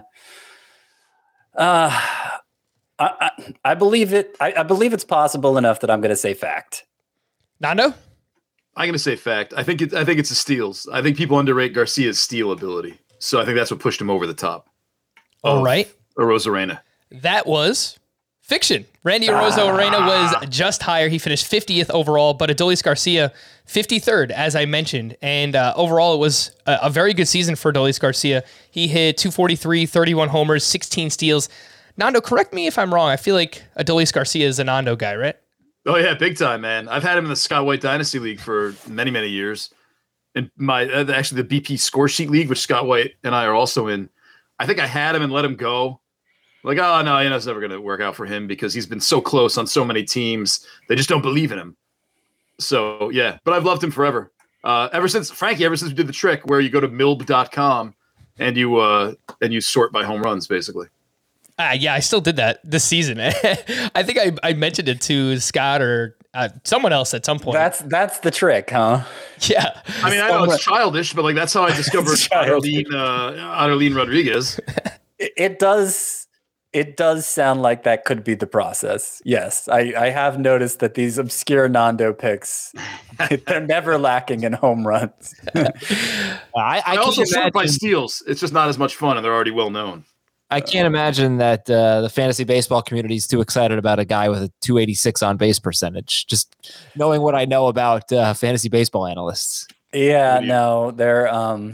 H: I believe it. I believe it's possible enough that I'm going to say fact.
A: Nando?
I: I'm going to say fact. I think it's the steals. I think people underrate Garcia's steal ability. So I think that's what pushed him over the top.
A: All right.
I: Arozarena.
A: That was fiction. Randy Arozarena was just higher. He finished 50th overall, but Adolis Garcia, 53rd, as I mentioned. And overall, it was a very good season for Adolis Garcia. He hit 243, 31 homers, 16 steals. Nando, correct me if I'm wrong. I feel like Adolis Garcia is a Nando guy, right?
I: Oh, yeah, big time, man. I've had him in the Scott White Dynasty League for many, many years. In actually the BP Score Sheet League, which Scott White and I are also in. I think I had him and let him go. Like, oh, no, it's never going to work out for him because he's been so close on so many teams. They just don't believe in him. So, yeah, but I've loved him forever. Ever since we did the trick where you go to milb.com and you sort by home runs, basically.
A: Yeah, I still did that this season. I think I mentioned it to Scott or someone else at some point.
H: That's the trick, huh?
A: Yeah.
I: I mean, I know it's childish, but like that's how I discovered Adelín Rodriguez.
H: It does sound like that could be the process. Yes, I have noticed that these obscure Nando picks, they're never lacking in home runs.
I: I also sort by steals. It's just not as much fun, and they're already well known.
G: I can't imagine that the fantasy baseball community is too excited about a guy with a 286 on base percentage. Just knowing what I know about fantasy baseball analysts.
H: Yeah, no, they're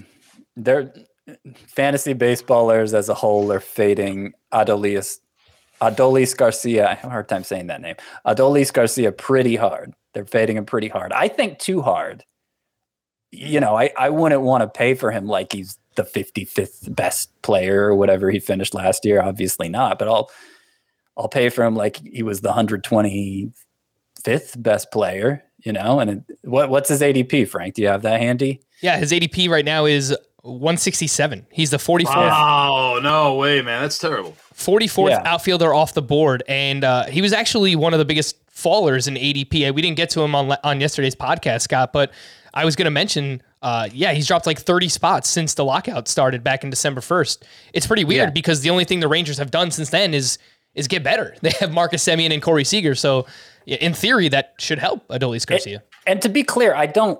H: fantasy baseballers as a whole are fading Adolis Garcia. I have a hard time saying that name. Adolis Garcia pretty hard. They're fading him pretty hard. I think too hard. I wouldn't want to pay for him like he's the 55th best player or whatever he finished last year. Obviously not, but I'll pay for him like he was the 125th best player, and what's his ADP, Frank? Do you have that handy?
A: Yeah. His ADP right now is 167. He's the 44th.
I: Oh, no way, man. That's terrible.
A: 44th outfielder off the board. And he was actually one of the biggest fallers in ADP. We didn't get to him on yesterday's podcast, Scott, but I was going to mention, he's dropped like 30 spots since the lockout started back in December 1st. It's pretty weird because the only thing the Rangers have done since then is get better. They have Marcus Semien and Corey Seager. So in theory, that should help Adolis Garcia.
H: And to be clear,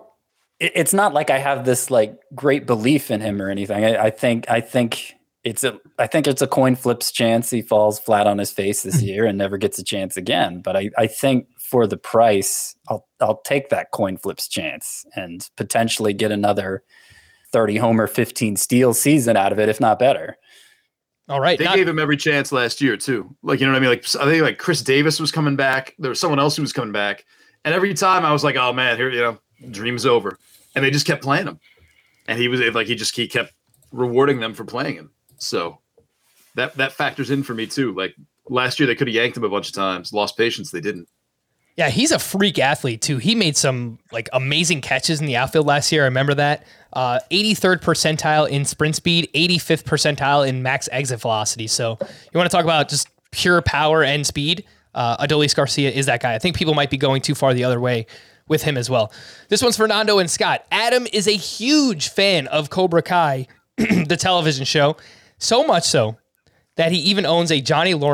H: it's not like I have this like great belief in him or anything. I think it's a coin flips chance. He falls flat on his face this year and never gets a chance again. But I think for the price, I'll take that coin flips chance and potentially get another 30 homer, 15 steal season out of it, if not better.
A: All right.
I: They gave him every chance last year too. Like, you know what I mean? Like, I think like Chris Davis was coming back. There was someone else who was coming back. And every time I was like, oh man, here, dream's over. And they just kept playing him. And he kept rewarding them for playing him. So that factors in for me too. Like last year, they could have yanked him a bunch of times, lost patience. They didn't.
A: Yeah, he's a freak athlete too. He made some like amazing catches in the outfield last year. I remember that. 83rd percentile in sprint speed, 85th percentile in max exit velocity. So you want to talk about just pure power and speed? Adolis Garcia is that guy. I think people might be going too far the other way with him as well. This one's for Nando and Scott. Adam is a huge fan of Cobra Kai, the television show, so much so that he even owns a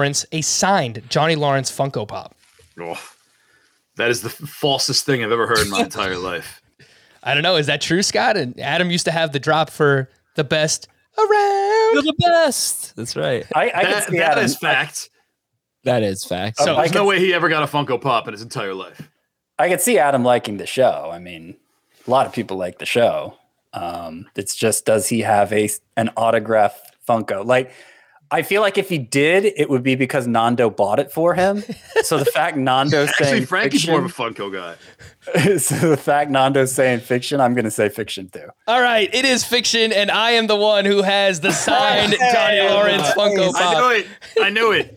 A: signed Johnny Lawrence Funko Pop.
I: Oh, that is the falsest thing I've ever heard in my entire life.
A: I don't know. Is that true, Scott? And Adam used to have the drop for the best around.
G: You're the best. That's right.
I: That is fact.
G: That is fact.
I: So there's no way he ever got a Funko Pop in his entire life.
H: I could see Adam liking the show. I mean, a lot of people like the show. It's just, does he have an autographed Funko? Like, I feel like if he did, it would be because Nando bought it for him. So the fact Nando's saying
I: Frankie's
H: fiction,
I: more of a Funko guy.
H: So the fact Nando's saying fiction, I'm going to say fiction too.
A: All right, it is fiction, and I am the one who has the signed Johnny Lawrence Funko Pop.
I: I knew it.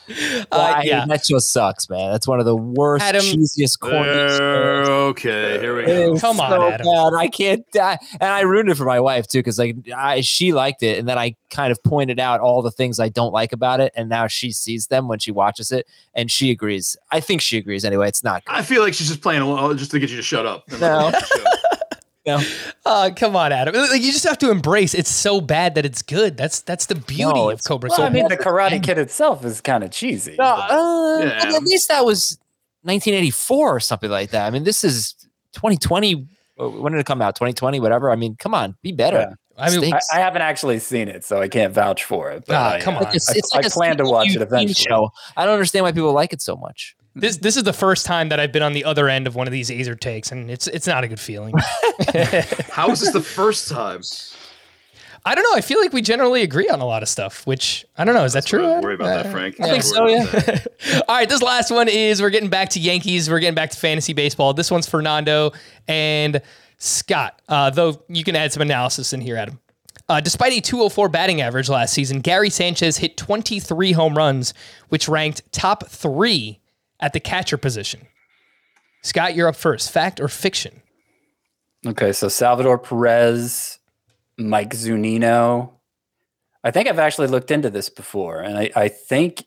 G: That just sucks, man. That's one of the worst, cheesiest corners.
I: Okay, here we go.
A: Come on,
G: so
A: Adam.
G: bad. I can't die. And I ruined it for my wife too, because she liked it, and then I kind of pointed out all the things I don't like about it, and now she sees them when she watches it, and she agrees. I think she agrees anyway. It's not good.
I: I feel like she's just playing just to get you to shut up.
G: No. No.
A: Come on, Adam. Like, you just have to embrace it's so bad that it's good. That's the beauty of Cobra Kai.
H: I mean, the Karate Kid itself is kind of cheesy.
G: At least that was 1984 or something like that. I mean, this is 2020. When did it come out? 2020, whatever. I mean, come on, be better.
H: Yeah. I haven't actually seen it, so I can't vouch for it. But
A: come on.
H: I plan to watch it eventually.
G: Show. I don't understand why people like it so much.
A: This is the first time that I've been on the other end of one of these Azer takes, and it's not a good feeling.
I: How is this the first time?
A: I don't know. I feel like we generally agree on a lot of stuff, which I don't know. Is that true?
I: Don't worry about that, Frank.
G: I think so, yeah.
A: All right, this last one is we're getting back to Yankees. We're getting back to fantasy baseball. This one's Fernando and Scott, though you can add some analysis in here, Adam. Despite a 204 batting average last season, Gary Sanchez hit 23 home runs, which ranked top 3 at the catcher position. Scott, you're up first. Fact or fiction?
H: Okay, so Salvador Perez, Mike Zunino. I think I've actually looked into this before, and I think,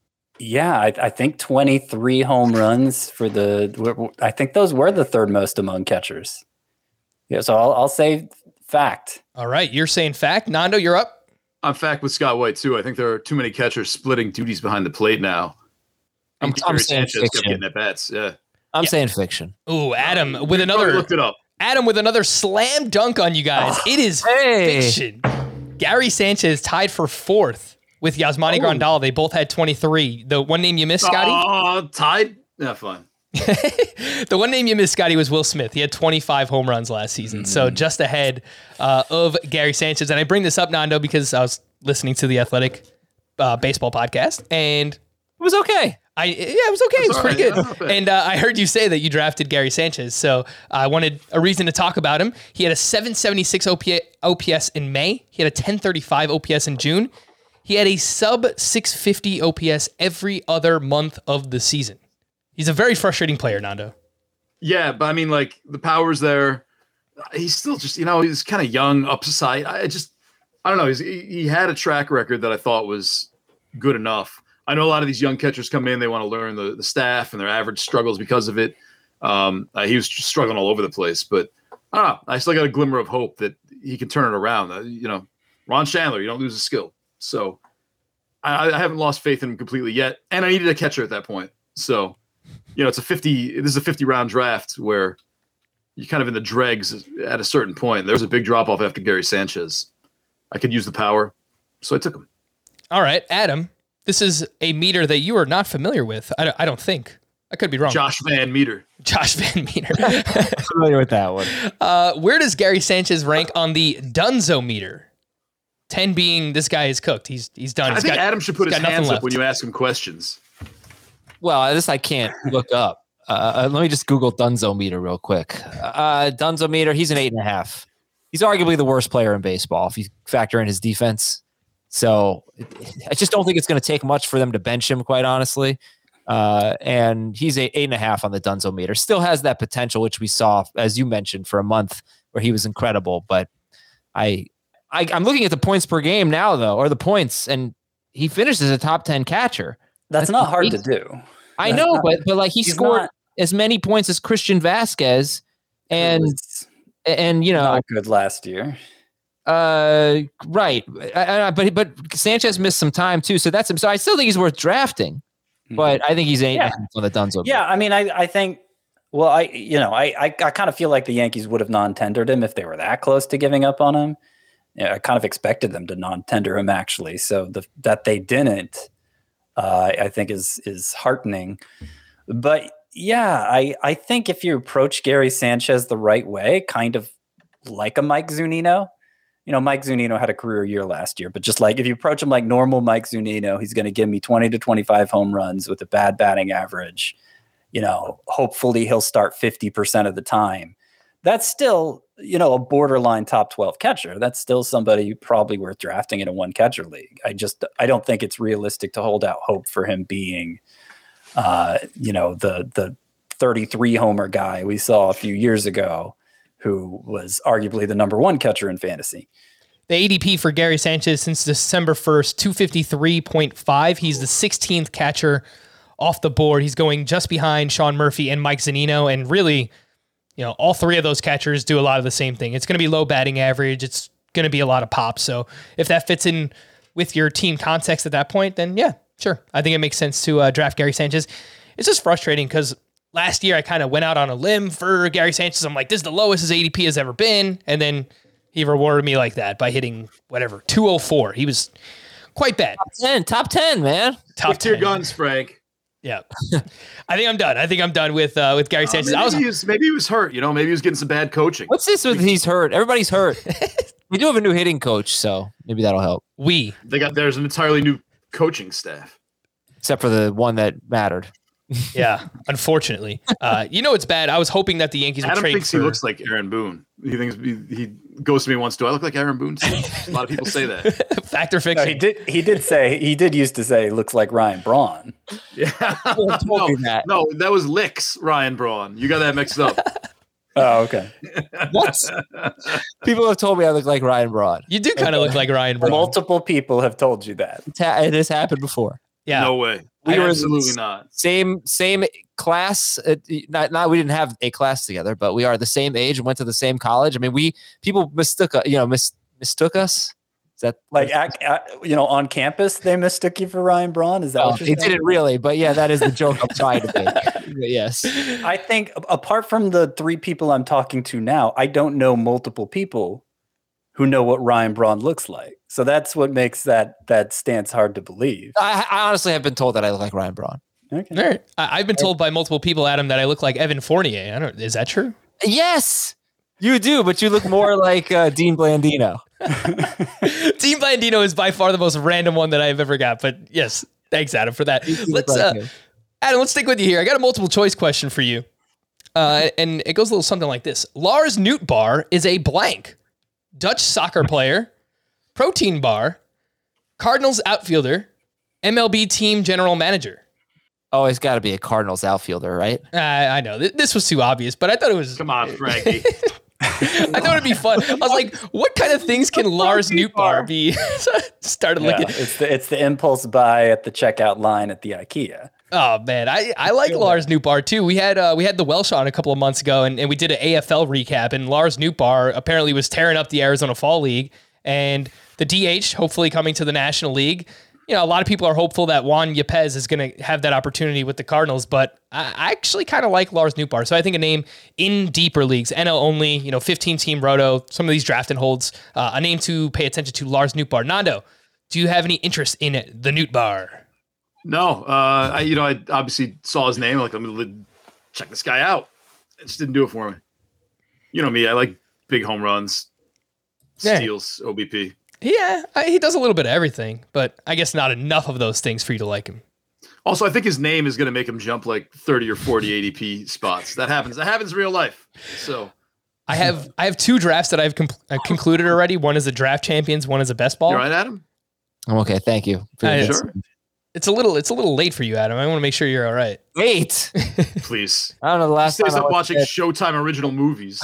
H: I think 23 home runs I think those were the third most among catchers. Yeah, so I'll say fact.
A: All right, you're saying fact. Nando, you're up.
I: I'm fact with Scott White, too. I think there are too many catchers splitting duties behind the plate now.
G: I'm saying
I: Sanchez kept
G: fiction.
I: getting at bats. Yeah.
G: I'm saying fiction.
A: Ooh, Adam with another.
I: Looked it up.
A: Adam with another slam dunk on you guys. It is fiction. Gary Sanchez tied for 4th with Yasmani Grandal. They both had 23. The one name you missed, Scotty?
I: Tied? Yeah, fine.
A: The one name you missed, Scotty, was Will Smith. He had 25 home runs last season, so just ahead of Gary Sanchez. And I bring this up, Nando, because I was listening to the Athletic baseball podcast, and
G: It was okay.
A: it was okay. It was pretty good. And I heard you say that you drafted Gary Sanchez, so I wanted a reason to talk about him. He had a 776 OPS in May. He had a 1035 OPS in June. He had a sub 650 OPS every other month of the season. He's a very frustrating player, Nando.
I: Yeah, but I mean, like, the power's there. He's still just, he's kind of young, upside. I don't know. He had a track record that I thought was good enough. I know a lot of these young catchers come in, they want to learn the staff and their average struggles because of it. He was just struggling all over the place, but I don't know. I still got a glimmer of hope that he can turn it around. Ron Chandler, you don't lose a skill. So I haven't lost faith in him completely yet. And I needed a catcher at that point. So, this is a 50-round draft where you're kind of in the dregs at a certain point. There was a big drop-off after Gary Sanchez. I could use the power, so I took him.
A: All right, Adam. This is a meter that you are not familiar with. I don't think. I could be wrong.
I: Josh Van Meter.
A: Josh Van Meter.
G: Familiar with that one.
A: Where does Gary Sanchez rank on the Dunzo meter? 10 being this guy is cooked. He's done.
I: I think Adam should put his hands up when you ask him questions.
G: Well, this I can't look up. Let me just Google Dunzo meter real quick. Dunzo meter, he's an 8.5. He's arguably the worst player in baseball if you factor in his defense. So I just don't think it's going to take much for them to bench him, quite honestly. And he's 8.5 on the Dunzo meter. Still has that potential, which we saw, as you mentioned, for a month where he was incredible. But I'm looking at the points per game now, though, or the points, and he finished as a top 10 catcher.
H: That's not hard to do.
G: I know, but like he scored as many points as Christian Vasquez, and
H: not good last year.
G: Right. But Sanchez missed some time too, so that's him. So I still think he's worth drafting, but I think he's 8 on the Dunzo.
H: Yeah, I mean, I think. Well, I kind of feel like the Yankees would have non-tendered him if they were that close to giving up on him. I kind of expected them to non-tender him actually. So that they didn't, I think is heartening. But yeah, I think if you approach Gary Sanchez the right way, kind of like a Mike Zunino. Mike Zunino had a career year last year, but just like if you approach him like normal Mike Zunino, he's going to give me 20 to 25 home runs with a bad batting average. Hopefully he'll start 50% of the time. That's still a borderline top 12 catcher. That's still somebody probably worth drafting in a one catcher league. I don't think it's realistic to hold out hope for him being, the 33 homer guy we saw a few years ago, who was arguably the number one catcher in fantasy.
A: The ADP for Gary Sanchez since December 1st, 253.5. He's the 16th catcher off the board. He's going just behind Sean Murphy and Mike Zunino. And really, all three of those catchers do a lot of the same thing. It's going to be low batting average. It's going to be a lot of pops. So if that fits in with your team context at that point, then yeah, sure. I think it makes sense to draft Gary Sanchez. It's just frustrating because last year I kind of went out on a limb for Gary Sanchez. I'm like, this is the lowest his ADP has ever been. And then he rewarded me like that by hitting 204. He was quite bad.
G: Top 10, man.
I: Top tier guns, Frank.
A: Yeah. I think I'm done with Gary Sanchez.
I: Maybe he was hurt. Maybe he was getting some bad coaching.
G: What's this with he's hurt? Everybody's hurt. We do have a new hitting coach, so maybe that'll help.
I: There's an entirely new coaching staff.
G: Except for the one that mattered.
A: Yeah, unfortunately. It's bad. I was hoping that the Yankees would
I: Adam
A: trade
I: thinks he looks like Aaron Boone. He thinks he goes to me once. Do I look like Aaron Boone? A lot of people say that.
A: Fact or fiction?
H: No, he did used to say looks like Ryan Braun.
I: Yeah. No, that was Licks Ryan Braun. You got that mixed up.
H: Oh, okay.
G: What? People have told me I look like Ryan Braun.
A: You do kind of look like Ryan Braun.
H: Multiple people have told you that.
G: It has happened before.
A: Yeah.
I: No way.
G: We were
I: absolutely not.
G: Same class. We didn't have a class together, but we are the same age and went to the same college. I mean, people mistook us. Is that
H: like on campus they mistook you for Ryan Braun? Is that what you're saying?
G: They didn't really, but yeah, that is the joke I'm trying to make. Yes.
H: I think apart from the three people I'm talking to now, I don't know multiple people who know what Ryan Braun looks like. So that's what makes that stance hard to believe.
G: I honestly have been told that I look like Ryan Braun.
H: Okay.
A: All right. I've been told by multiple people, Adam, that I look like Evan Fournier. Is that true?
G: Yes, you do, but you look more like Dean Blandino.
A: Dean Blandino is by far the most random one that I've ever got. But yes, thanks, Adam, for that. Adam, let's stick with you here. I got a multiple choice question for you. And it goes a little something like this. Lars Nootbaar is a blank. Dutch soccer player, protein bar, Cardinals outfielder, MLB team general manager.
G: Oh, he's got to be a Cardinals outfielder, right?
A: I know. This was too obvious, but I thought it was...
I: Come on, Frankie.
A: I thought it'd be fun. I was like, what kind of things can Lars Nootbaar be? Started looking.
H: It's the impulse buy at the checkout line at the IKEA.
A: Oh man, I like Lars Nootbaar too. We had the Welsh on a couple of months ago, and we did an AFL recap. And Lars Nootbaar apparently was tearing up the Arizona Fall League, and the DH hopefully coming to the National League. A lot of people are hopeful that Juan Yepez is going to have that opportunity with the Cardinals, but I actually kind of like Lars Nootbaar. So I think a name in deeper leagues, NL only, 15-team roto, some of these draft and holds, a name to pay attention to, Lars Nootbaar. Nando, do you have any interest in the Nootbaar?
I: No, I obviously saw his name. Like, I'm going to check this guy out. It just didn't do it for me. You know me, I like big home runs, steals, OBP.
A: Yeah, he does a little bit of everything, but I guess not enough of those things for you to like him.
I: Also, I think his name is going to make him jump like 30 or 40 ADP spots. That happens. That happens in real life. So
A: I have two drafts that I've concluded already. One is a draft champions. One is a best ball.
I: You all right, Adam?
G: I'm okay. Thank you.
I: Sure.
A: It's a little late for you, Adam. I want to make sure you're all right.
G: Wait,
I: please.
G: I don't know. The last
I: time
G: I
I: up watching Showtime original movies.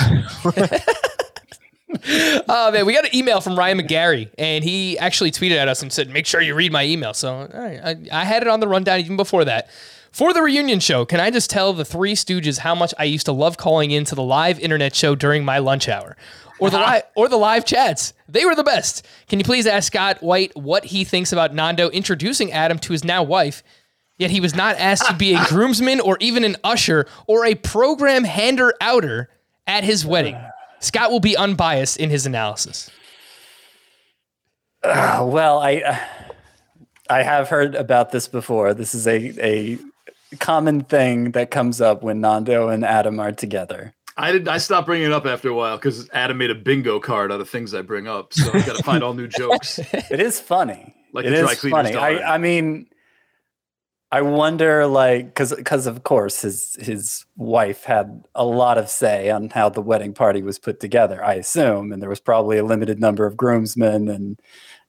A: Oh man, we got an email from Ryan McGarry, and he actually tweeted at us and said, "Make sure you read my email." So I had it on the rundown even before that. For the reunion show, can I just tell the Three Stooges how much I used to love calling into the live internet show during my lunch hour, or the live chats? They were the best. Can you please ask Scott White what he thinks about Nando introducing Adam to his now wife? Yet he was not asked to be a groomsman or even an usher or a program hander-outer at his wedding. Scott will be unbiased in his analysis.
H: Well, I have heard about this before. This is a common thing that comes up when Nando and Adam are together.
I: I stopped bringing it up after a while because Adam made a bingo card out of things I bring up. So I got to find all new jokes.
H: It is funny.
I: Like
H: it is funny. I mean, I wonder, like, because of course his wife had a lot of say on how the wedding party was put together, I assume, and there was probably a limited number of groomsmen, and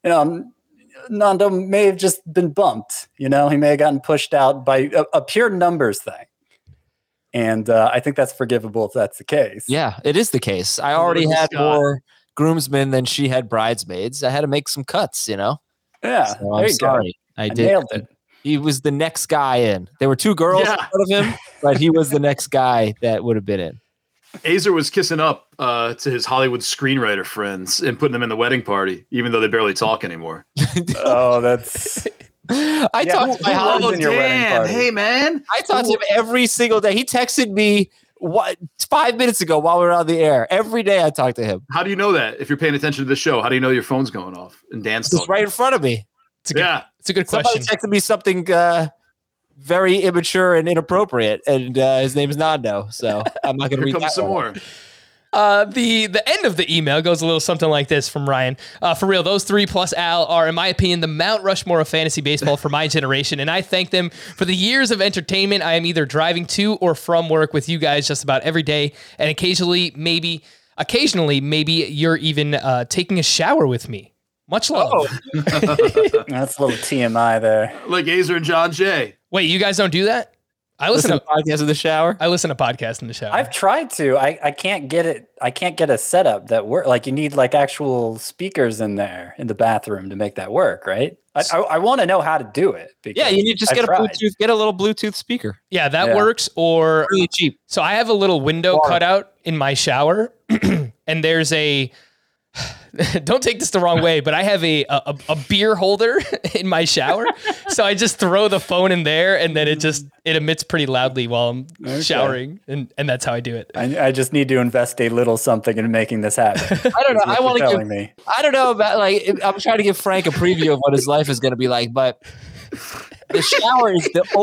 H: Nando may have just been bumped. He may have gotten pushed out by a pure numbers thing, and I think that's forgivable if that's the case.
G: Yeah, it is the case. I already had more groomsmen than she had bridesmaids. I had to make some cuts.
H: Yeah,
G: so I'm sorry. I did.
H: Nailed it.
G: He was the next guy in. There were 2 girls in front of him, but he was the next guy that would have been in.
I: Azer was kissing up to his Hollywood screenwriter friends and putting them in the wedding party, even though they barely talk anymore.
H: Oh, that's.
G: I talked to my Hollywood.
I: Hey, man.
G: I talked to him every single day. He texted me 5 minutes ago while we were on the air. Every day I talk to him.
I: How do you know that? If you're paying attention to the show, how do you know your phone's going off? And Dan's
G: It's right in front of me.
A: It's a good question.
G: Somebody texted me something very immature and inappropriate, and his name is Nando. So I'm not going to read that
I: some
G: one.
I: more.
A: The end of the email goes a little something like this from Ryan. For real, those 3 plus Al are, in my opinion, the Mount Rushmore of fantasy baseball for my generation, and I thank them for the years of entertainment I am either driving to or from work with you guys just about every day, and occasionally, maybe you're even taking a shower with me. Much love.
H: That's a little TMI there.
I: Like Azer and John Jay.
A: Wait, you guys don't do that? I listen to
G: podcasts in the shower.
A: I listen to podcasts in the shower.
H: I've tried to. I can't get it. I can't get a setup that work. Like you need like actual speakers in there in the bathroom to make that work, right? I want to know how to do it.
G: Yeah, you need to just get a little Bluetooth speaker.
A: Yeah, that works. Or
G: really cheap.
A: So I have a little window cut out in my shower, and there's a. Don't take this the wrong way, but I have a beer holder in my shower, so I just throw the phone in there, and then it emits pretty loudly while I'm showering, and that's how I do it.
H: I just need to invest a little something in making this happen.
G: I don't know. I want to give. I don't know about I'm trying to give Frank a preview of what his life is going to be like, but the shower is the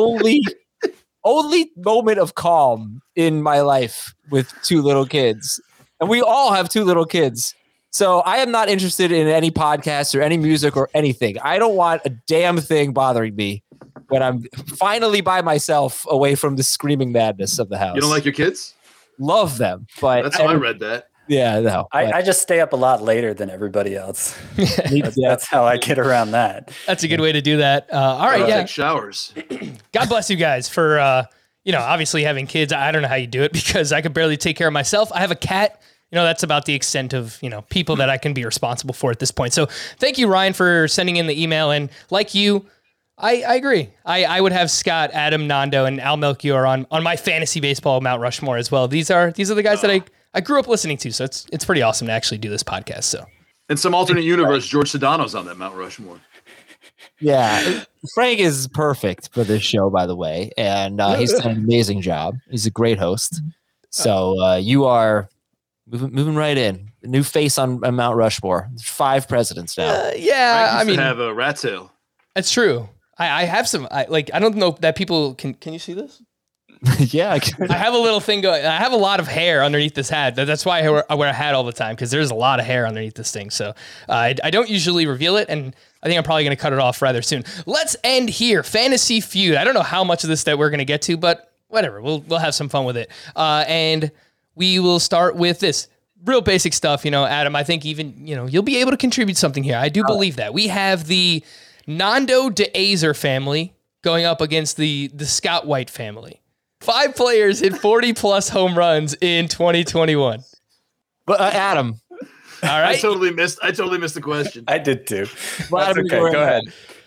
G: only moment of calm in my life with 2 little kids, and we all have 2 little kids. So I am not interested in any podcast or any music or anything. I don't want a damn thing bothering me when I'm finally by myself away from the screaming madness of the house.
I: You don't like your kids?
G: Love them, but
I: that's how I read that.
G: Yeah, no.
H: I just stay up a lot later than everybody else. That's how I get around that.
A: That's a good way to do that. All right,
I: take showers.
A: God bless you guys for obviously having kids. I don't know how you do it because I could barely take care of myself. I have a cat. That's about the extent of, people that I can be responsible for at this point. So thank you, Ryan, for sending in the email. And like you, I agree. I would have Scott, Adam, Nando, and Al Melchior on my fantasy baseball Mount Rushmore as well. These are the guys that I grew up listening to. So it's pretty awesome to actually do this podcast. So
I: in some alternate universe, George Sedano's on that Mount Rushmore.
G: Yeah, Frank is perfect for this show, by the way. And he's done an amazing job. He's a great host. So you are... Moving right in. A new face on Mount Rushmore. There's 5 presidents now.
A: I mean,
I: have a rat tail.
A: That's true. I have some. I don't know that people can you see this?
G: Yeah,
A: I have a little thing going. I have a lot of hair underneath this hat. That's why I wear a hat all the time because there's a lot of hair underneath this thing. So I don't usually reveal it, and I think I'm probably going to cut it off rather soon. Let's end here. Fantasy Feud. I don't know how much of this that we're going to get to, but whatever. We'll have some fun with it. And we will start with this real basic stuff. Adam, I think even, you'll be able to contribute something here. I do believe that. We have the Nando de Azer family going up against the Scott White family. 5 players hit 40-plus home runs in 2021.
G: But Adam.
A: All right.
I: I totally missed the question.
H: I did too.
G: That's okay. Go ahead.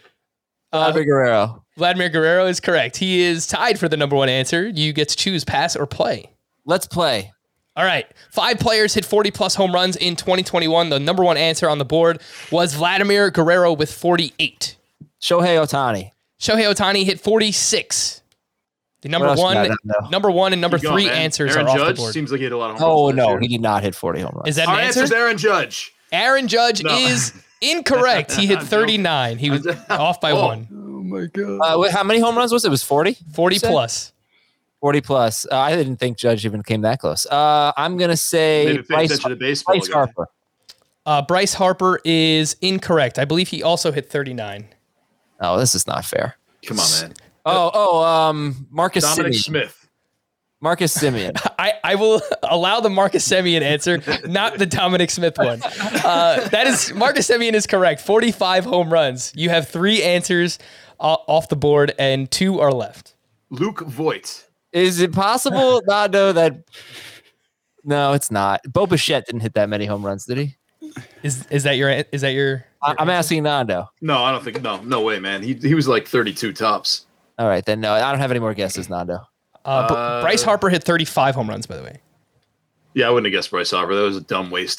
A: Vladimir Guerrero is correct. He is tied for the number 1 answer. You get to choose pass or play.
G: Let's play.
A: All right. 5 players hit 40-plus home runs in 2021. The number 1 answer on the board was Vladimir Guerrero with 48.
G: Shohei Ohtani
A: hit 46. The number 1 and number 3 answers
I: Aaron
A: are
I: Judge
A: off the board.
I: Seems like he hit a lot of home runs.
G: Oh, no. He did not hit 40 home runs.
A: Is that an
I: Our
A: answer?
I: answer's Aaron Judge.
A: Aaron Judge is incorrect. He hit 39. He was off by 1.
H: Oh, my God.
G: How many home runs was it? It was 40?
A: 40-plus.
G: 40-plus. I didn't think Judge even came that close. I'm going to say Bryce Harper.
A: Bryce Harper is incorrect. I believe he also hit 39.
G: Oh, this is not fair.
I: Come on, man.
G: Marcus
I: Dominic
G: Simeon.
I: Smith.
G: Marcus Simeon.
A: I will allow the Marcus Simeon answer, not the Dominic Smith one. That is Marcus Simeon is correct. 45 home runs. You have 3 answers off the board, and 2 are left.
I: Luke Voigt.
G: Is it possible, Nando, that... No, it's not. Bo Bichette didn't hit that many home runs, did he?
A: Is that your
G: I'm asking Nando.
I: No, I don't think. No way, man. He was like 32 tops.
G: All right, then no. I don't have any more guesses, Nando.
A: But Bryce Harper hit 35 home runs, by the way.
I: Yeah, I wouldn't have guessed Bryce Harper. That was a dumb waste.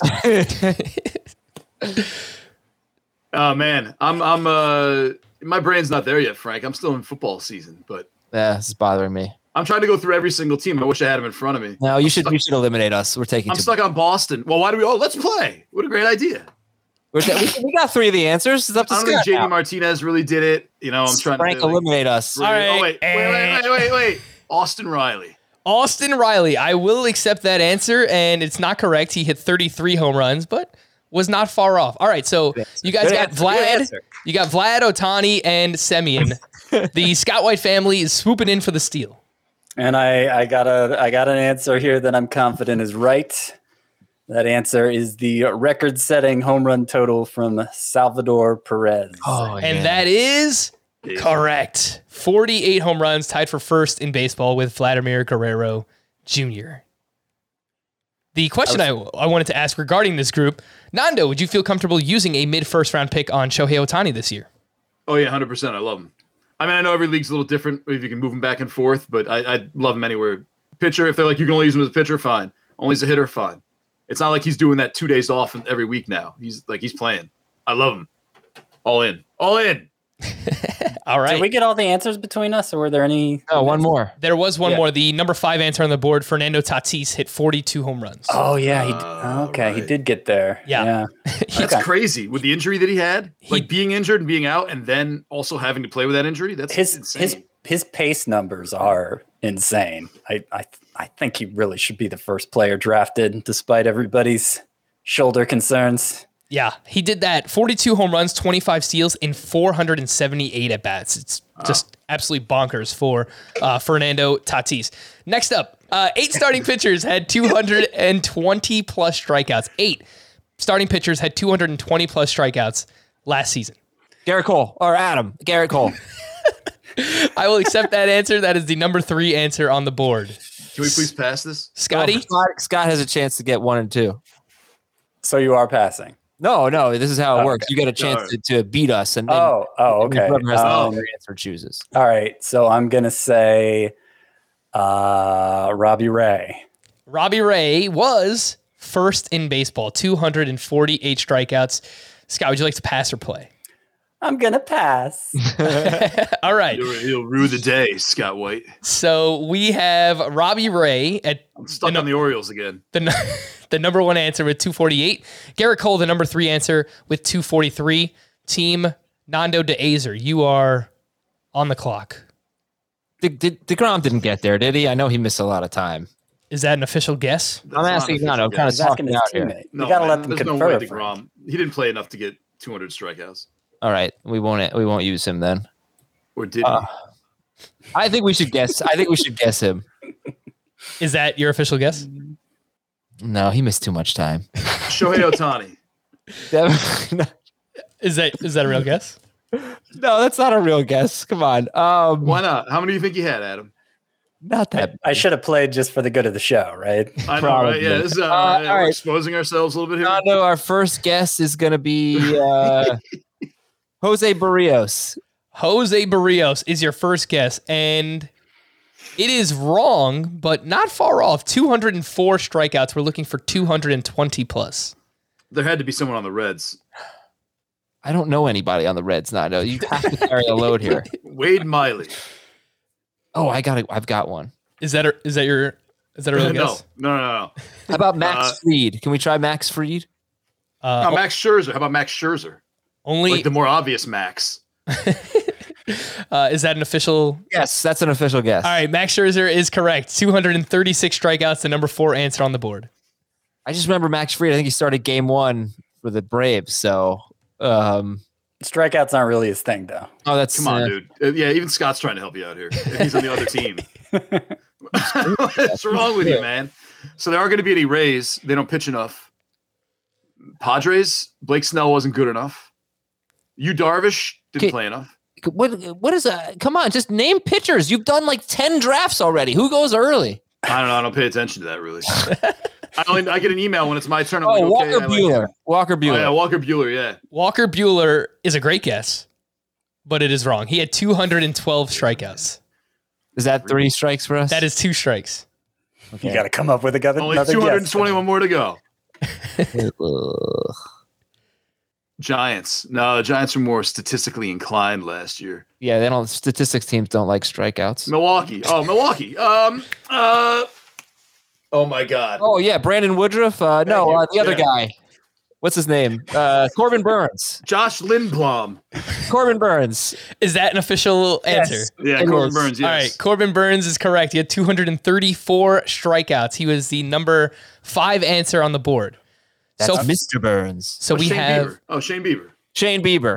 I: Oh man, I'm my brain's not there yet, Frank. I'm still in football season, but
G: Yeah, this is bothering me.
I: I'm trying to go through every single team. I wish I had them in front of me.
G: No, you should eliminate us. We're taking
I: I'm stuck on Boston. Well, why do we? Oh, let's play. What a great idea.
G: we got 3 of the answers. It's up to
I: I don't think
G: Scott
I: JD
G: now.
I: Martinez really did it. You know, I'm trying
G: Frank,
I: to
G: eliminate us.
A: All right.
I: Oh, wait. Austin Riley.
A: Austin Riley. I will accept that answer, and it's not correct. He hit 33 home runs, but was not far off. All right, so you guys
D: Good
A: got
D: answer. Good
A: Vlad.
D: answer.
A: You got Vlad, Ohtani, and Semien. The Scott White family is swooping in for the steal.
H: And I got an answer here that I'm confident is right. That answer is the record-setting home run total from Salvador Perez.
A: And that is correct. 48 home runs, tied for first in baseball with Vladimir Guerrero Jr. The question I wanted to ask regarding this group, Nando, would you feel comfortable using a mid-first round pick on Shohei Ohtani this year?
I: Oh yeah, 100%. I love him. I mean, I know every league's a little different if you can move him back and forth, but I love him anywhere. Pitcher, if they're like you can only use him as a pitcher, fine. Only as a hitter, fine. It's not like he's doing that 2 days off every week now. He's playing. I love him. All in. All in.
A: All right.
H: Did we get all the answers between us, or were there any?
G: Oh, one more.
A: There was one
H: Yeah.
A: more. The number 5 answer on the board, Fernando Tatis, hit 42 home runs.
H: Oh yeah, he did get there.
A: Yeah.
I: That's crazy. With the injury that he had, like being injured and being out, and then also having to play with that injury, that's insane.
H: His pace numbers are insane. I think he really should be the first player drafted, despite everybody's shoulder concerns.
A: Yeah, he did that. 42 home runs, 25 steals in 478 at bats. It's just absolutely bonkers for Fernando Tatis. Next up, 8 starting pitchers had 220 plus strikeouts. 8 starting pitchers had 220 plus strikeouts last season.
G: Garrett Cole or Adam. Garrett Cole.
A: I will accept that answer. That is the number 3 answer on the board.
I: Can we please pass this?
A: Scotty?
G: Scott has a chance to get 1 and 2.
H: So you are passing.
G: No, this is how it works. You get a chance to beat us, and then
H: okay.
G: whoever has the better answer chooses.
H: All right, so I'm gonna say Robbie Ray.
A: Robbie Ray was first in baseball, 248 strikeouts. Scott, would you like to pass or play?
H: I'm gonna pass.
A: All right.
I: You'll rue the day, Scott White.
A: So we have Robbie Ray at
I: I'm stuck on the Orioles again.
A: the number 1 answer with 248. Garrett Cole, the number 3 answer with 243. Team Nando DeAzer, you are on the clock.
G: DeGrom didn't get there, did he? I know he missed a lot of time.
A: Is that an official guess?
G: I'm asking Nando. I'm kind of talking out here.
H: You gotta let them
I: there's
H: confer.
I: no way DeGrom. He didn't play enough to get 200 strikeouts.
G: All right, we won't use him then.
I: Or did he?
G: I think we should guess. I think we should guess him.
A: Is that your official guess?
G: No, he missed too much time.
I: Shohei Ohtani.
A: Is that a real guess?
G: No, that's not a real guess. Come on.
I: Why not? How many do you think you had, Adam?
G: Not that.
H: I should have played just for the good of the show, right?
I: I know, right? Yeah, this is,
G: all
I: we're
G: right.
I: exposing ourselves a little bit here.
G: Nando, our first guess is going to be Jose Barrios.
A: Jose Barrios is your first guess, and it is wrong, but not far off. 204 strikeouts. We're looking for 220 plus.
I: There had to be someone on the Reds.
G: I don't know anybody on the Reds, Nando. You have to carry a load here.
I: Wade Miley.
G: Oh, I've got one.
A: Is that a real guess?
I: No.
G: How about Max Fried? Can we try Max Fried?
I: Max Scherzer. How about Max Scherzer?
A: Only
I: Like the more obvious Max.
A: is that an official?
G: Yes, that's an official guess.
A: All right, Max Scherzer is correct. 236 strikeouts, the number 4 answer on the board.
G: I just remember Max Fried. I think he started game 1 for the Braves. So,
H: No, Strikeouts aren't really his thing, though.
G: Oh, that's
I: Come on, dude. Yeah, even Scott's trying to help you out here. If he's on the other team. What's wrong with you, man? So there aren't going to be any Rays. They don't pitch enough. Padres, Blake Snell wasn't good enough. Yu Darvish didn't play enough.
G: What is that? Come on, just name pitchers. You've done like 10 drafts already. Who goes early?
I: I don't know. I don't pay attention to that really. I get an email when it's my turn. I'm
G: Oh,
I: like,
G: Walker
I: okay,
G: Buehler. Walker
I: Oh,
G: Buehler.
I: yeah, Walker Buehler. Yeah.
A: Walker Buehler is a great guess, but it is wrong. He had 212 strikeouts.
G: Is that 3 strikes for us?
A: That is 2 strikes.
H: You got to come up with another
I: Only
H: guess.
I: 221 more to go. Giants. No, the Giants were more statistically inclined last year.
G: Yeah, they don't. Statistics teams don't like strikeouts.
I: Milwaukee. Oh, Milwaukee. Oh my God.
G: Oh yeah, Brandon Woodruff. The other guy. What's his name? Corbin Burns.
I: Josh Lindblom.
G: Corbin Burns.
A: Is that an official answer?
I: Yeah, Corbin Burns. Yes.
A: All right, Corbin Burns is correct. He had 234 strikeouts. He was the number 5 answer on the board.
G: That's
A: So
G: Mr. Burns.
A: So we
I: Shane
A: have
I: Bieber. Oh, Shane Bieber.
G: Shane Bieber.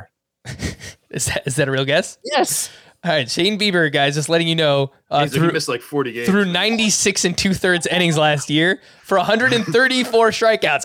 A: is that a real guess?
G: Yes.
A: All right, Shane Bieber, guys, just letting you know,
I: He missed like 40 games.
A: through 96 2/3 innings last year for 134 strikeouts.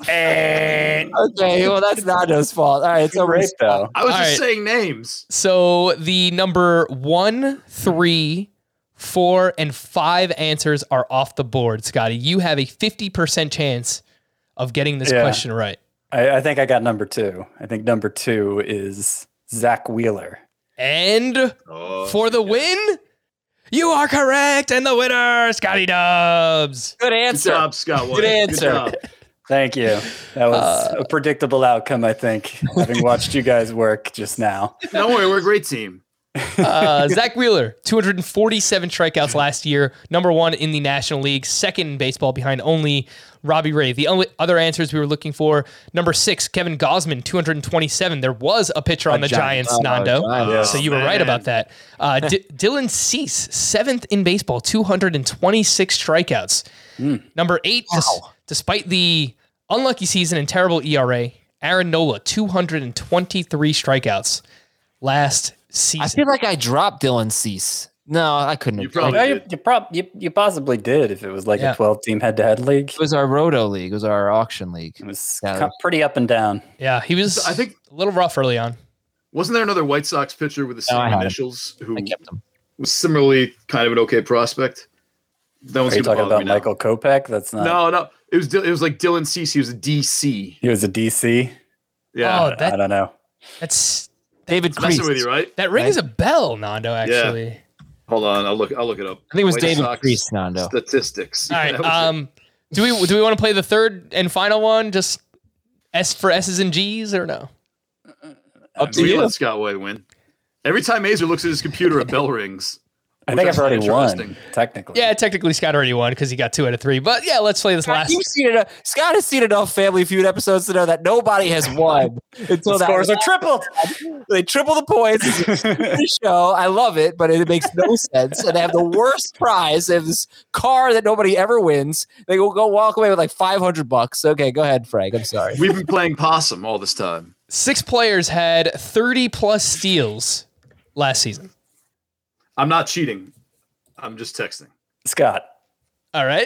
G: Okay, well that's Nando's fault. All right, it's over.
H: Great, though.
I: I was
A: All
I: just
A: right.
I: saying names.
A: So the number 1, 3, 4, and 5 answers are off the board, Scotty. You have a 50% chance of getting this question right.
H: I think I got number 2. I think number 2 is Zach Wheeler.
A: And for the win, you are correct. And the winner, Scotty Dubs.
G: Good
I: Good
G: answer.
I: job, Scott White.
G: Good answer.
I: job.
H: Thank you. That was a predictable outcome, I think, having watched you guys work just now.
I: Don't worry, we're a great team.
A: Zach Wheeler, 247 strikeouts last year. Number 1 in the National League, 2nd in baseball behind only Robbie Ray. The only other answers we were looking for, number 6, Kevin Gausman, 227. There was a pitcher on the Giants, Nando. So you were right about that. Dylan Cease, 7th in baseball, 226 strikeouts. Number 8, despite the unlucky season and terrible ERA, Aaron Nola, 223 strikeouts last season.
G: I feel like I dropped Dylan Cease. No, I couldn't.
I: You
G: Have
I: probably did.
H: You possibly did if it was like a 12-team head-to-head league.
G: It was our Roto League. It was our auction league.
H: It was
G: Yeah.
H: pretty up and down.
A: Yeah, he was,
I: I think,
A: a little rough early on.
I: wasn't there another White Sox pitcher with the
G: No, I
I: same
G: had him.
I: initials who
G: I kept him.
I: was similarly kind of an okay prospect? That one's
H: Are you
I: gonna
H: talking
I: bother
H: about
I: me now.
H: Michael Kopech? That's not.
I: No. It was like Dylan Cease. He was a DC.
H: He was a DC.
I: Yeah.
A: Oh,
H: I don't know.
A: that's
G: David
I: It's messing with
G: Priest.
I: you, right?
A: that rings a bell, Nando. Actually,
I: Hold on, I'll look it up.
G: I think it was
I: White
G: David
I: Sox
G: Priest, Nando.
I: Statistics.
A: all right.
I: That was it.
A: Do we want to play the third and final one? Just S for S's and G's, or no?
G: Up to
I: We
G: you.
I: let Scott White win. Every time Mazer looks at his computer, a bell rings.
H: I think
I: Which
H: I've already
I: is
H: won,
I: interesting.
H: technically.
A: Yeah, technically Scott already won because he got 2 out of 3. But yeah, let's play this last.
G: Scott has seen enough Family Feud episodes to know that nobody has won until
H: The scores are tripled.
G: They triple the points. It's the show. I love it, but it makes no sense. And they have the worst prize. They have this car that nobody ever wins. They will go walk away with like $500. Okay, go ahead, Frank. I'm sorry.
I: We've been playing possum all this time.
A: 6 players had 30 plus steals last season.
I: I'm not cheating. I'm just texting.
H: Scott,
A: All right.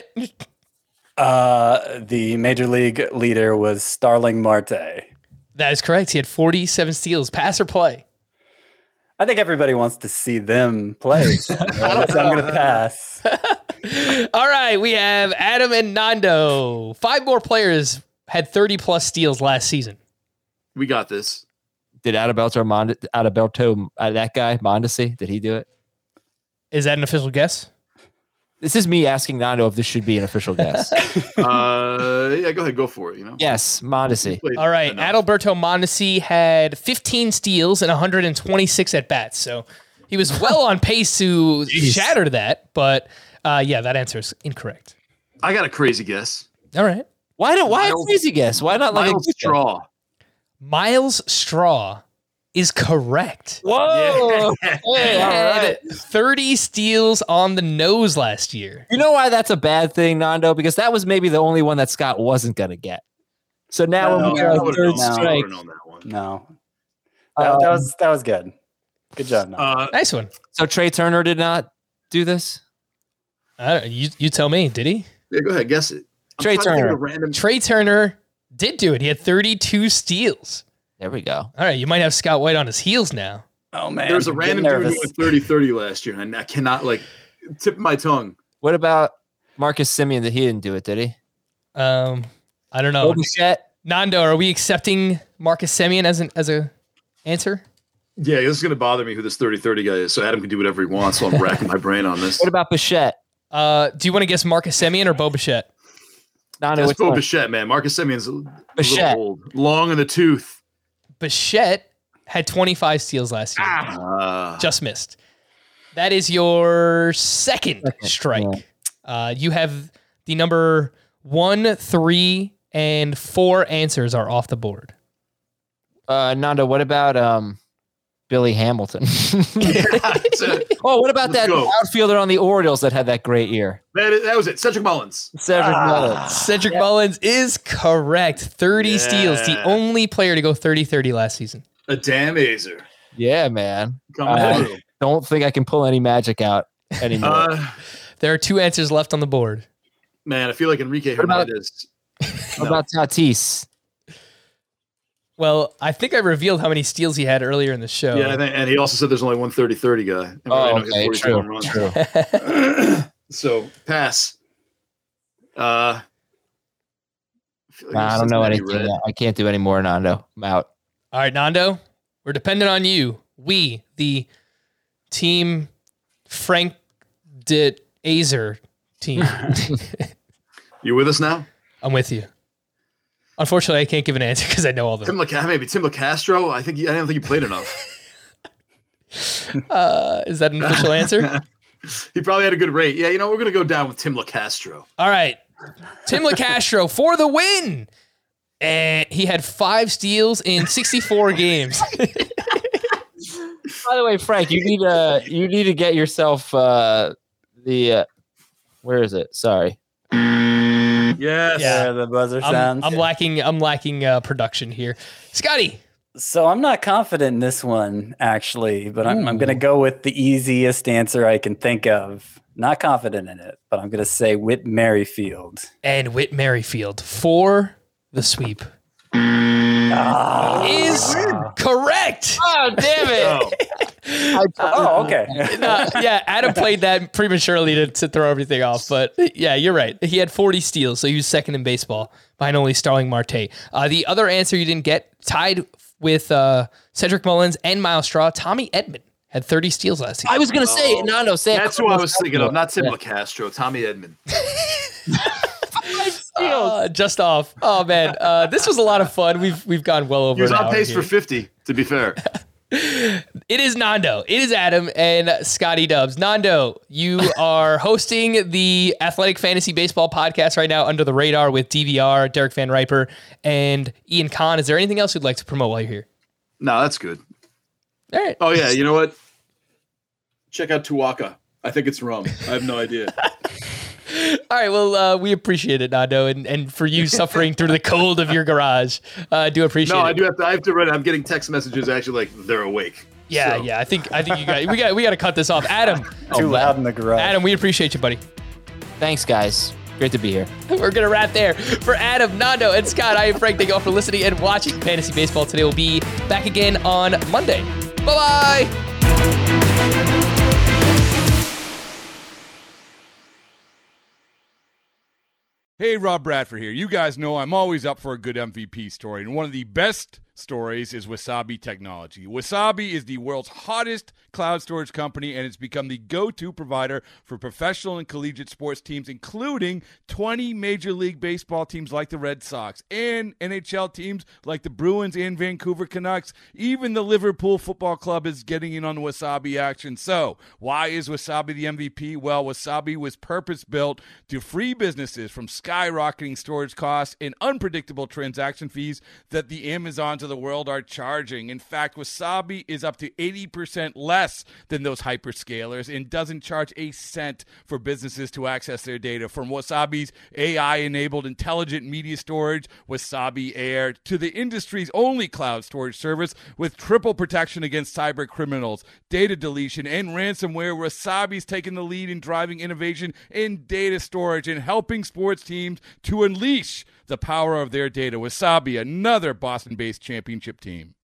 H: the major league leader was Starling Marte.
A: That is correct. He had 47 steals. Pass or play?
H: I think everybody wants to see them play. So I'm going to pass.
A: All right. We have Adam and Nando. 5 more players had 30 plus steals last season.
I: We got this.
G: Did Adalberto, that guy, Mondesi, did he do it?
A: Is that an official guess?
G: This is me asking Nando if this should be an official guess.
I: Yeah, go ahead, go for it.
G: Yes, Mondesi.
A: All right. Adalberto Mondesi had 15 steals and 126 at bats. So he was well on pace to shatter that. But yeah, that answer is incorrect.
I: I got a crazy guess.
A: All right.
G: Why a crazy guess? Why not like
I: Miles
G: a
I: Straw.
A: Miles Straw is correct.
G: Whoa! Hey,
A: He
G: all
A: had
G: right.
A: 30 steals on the nose last year.
G: You know why that's a bad thing, Nando? Because that was maybe the only one that Scott wasn't going to get. So now when we
I: I
G: got a
I: would've
G: third
I: known- I
G: strike,
I: would've known that one.
H: No. That was good. Good job.
A: Nice one.
G: So Trey Turner did not do this?
A: You tell me. Did he?
I: Yeah, go ahead. Guess it.
G: Trey Turner.
A: Trey Turner did do it. He had 32 steals.
G: There we go.
A: All right, you might have Scott White on his heels now.
H: Oh man,
I: There's a random dude who went 30-30 last year, and I cannot tip my tongue.
G: What about Marcus Simeon? That he didn't do it, did he?
A: I don't know.
G: Bichette?
A: Nando, are we accepting Marcus Simeon as a answer?
I: Yeah, this is going to bother me who this 30-30 guy is, so Adam can do whatever he wants, so I'm racking my brain on this.
G: What about Bichette?
A: Do you want to guess Marcus Simeon or Bo Bichette?
I: That's Bo Bichette, man. Marcus Simeon's a little old. Long in the tooth.
A: Bichette had 25 steals last year. Just missed. That is your second strike. You have the number 1, 3, and 4 answers are off the board.
G: Nando, what about Billy Hamilton? What about that outfielder on the Orioles that had that great year?
I: That was it. Cedric Mullins.
A: Cedric Mullins is correct. 30 steals. The only player to go 30-30 last season.
I: A damn azer.
G: Yeah, man. Don't think I can pull any magic out anymore.
A: There are 2 answers left on the board.
I: Man, I feel like Enrique Hernandez.
G: What about Tatis?
A: Well, I think I revealed how many steals he had earlier in the show.
I: Yeah, and he also said there's only one 30-30 guy.
G: Okay, true.
I: So, pass. I
G: don't know anything. I can't do any more, Nando. I'm out.
A: All right, Nando, we're dependent on you. We, the team Frank de Azer team.
I: You with us now?
A: I'm with you. Unfortunately, I can't give an answer because I know all the
I: maybe Tim LeCastro. I don't think he played enough.
A: Is that an official answer?
I: He probably had a good rate. Yeah, we're gonna go down with Tim LeCastro.
A: All right, Tim LeCastro for the win. And he had 5 steals in 64 games.
G: By the way, Frank, you need to get yourself where is it? Sorry.
I: Yes.
H: Yeah, the buzzer sounds.
A: I'm lacking production here. Scotty.
H: So I'm not confident in this one, actually, but I'm going to go with the easiest answer I can think of. Not confident in it, but I'm going to say Whit Merrifield.
A: And Whit Merrifield for the sweep. Is correct.
G: Oh, damn it.
H: Okay.
A: Yeah, Adam played that prematurely to throw everything off. But yeah, you're right. He had 40 steals, so he was second in baseball behind only Starling Marte. The other answer you didn't get, tied with Cedric Mullins and Miles Straw, Tommy Edman had 30 steals last season.
G: I was going to say, Nando, say
I: that's who I was thinking of, not Tim LeCastro, Tommy Edman.
A: Just off. Oh man, this was a lot of fun. We've gone well over.
I: He was on pace for 50. To be fair,
A: it is Nando. It is Adam and Scotty Dubs. Nando, you are hosting the Athletic Fantasy Baseball podcast right now, Under the Radar, with DVR, Derek Van Riper, and Ian Kahn. Is there anything else you'd like to promote while you're here?
I: No, that's good.
A: All right.
I: Oh yeah, you know what? Check out Tuaca. I think it's rum. I have no idea.
A: All right, well, we appreciate it, Nando, and for you suffering through the cold of your garage, do appreciate it.
I: No, I have to run. I'm getting text messages actually like they're awake.
A: Yeah,
I: so.
A: yeah. I think we got to cut this off. Adam,
H: too loud in the garage.
A: Adam, we appreciate you, buddy.
G: Thanks, guys. Great to be here.
A: We're gonna wrap there. For Adam, Nando, and Scott, I am Frank. Thank you all for listening and watching Fantasy Baseball today. We'll be back again on Monday. Bye bye.
J: Hey, Rob Bradford here. You guys know I'm always up for a good MVP story, and one of the best stories is Wasabi Technology. Wasabi is the world's hottest cloud storage company, and it's become the go-to provider for professional and collegiate sports teams, including 20 Major League Baseball teams like the Red Sox and NHL teams like the Bruins and Vancouver Canucks. Even the Liverpool Football Club is getting in on the Wasabi action. So, why is Wasabi the MVP? Well, Wasabi was purpose-built to free businesses from skyrocketing storage costs and unpredictable transaction fees that the Amazons of the world are charging. In fact, Wasabi is up to 80% less than those hyperscalers and doesn't charge a cent for businesses to access their data. From Wasabi's AI-enabled intelligent media storage, Wasabi Air, to the industry's only cloud storage service with triple protection against cyber criminals, data deletion, and ransomware, Wasabi's taken the lead in driving innovation in data storage and helping sports teams to unleash the power of their data. Wasabi, another Boston-based championship team.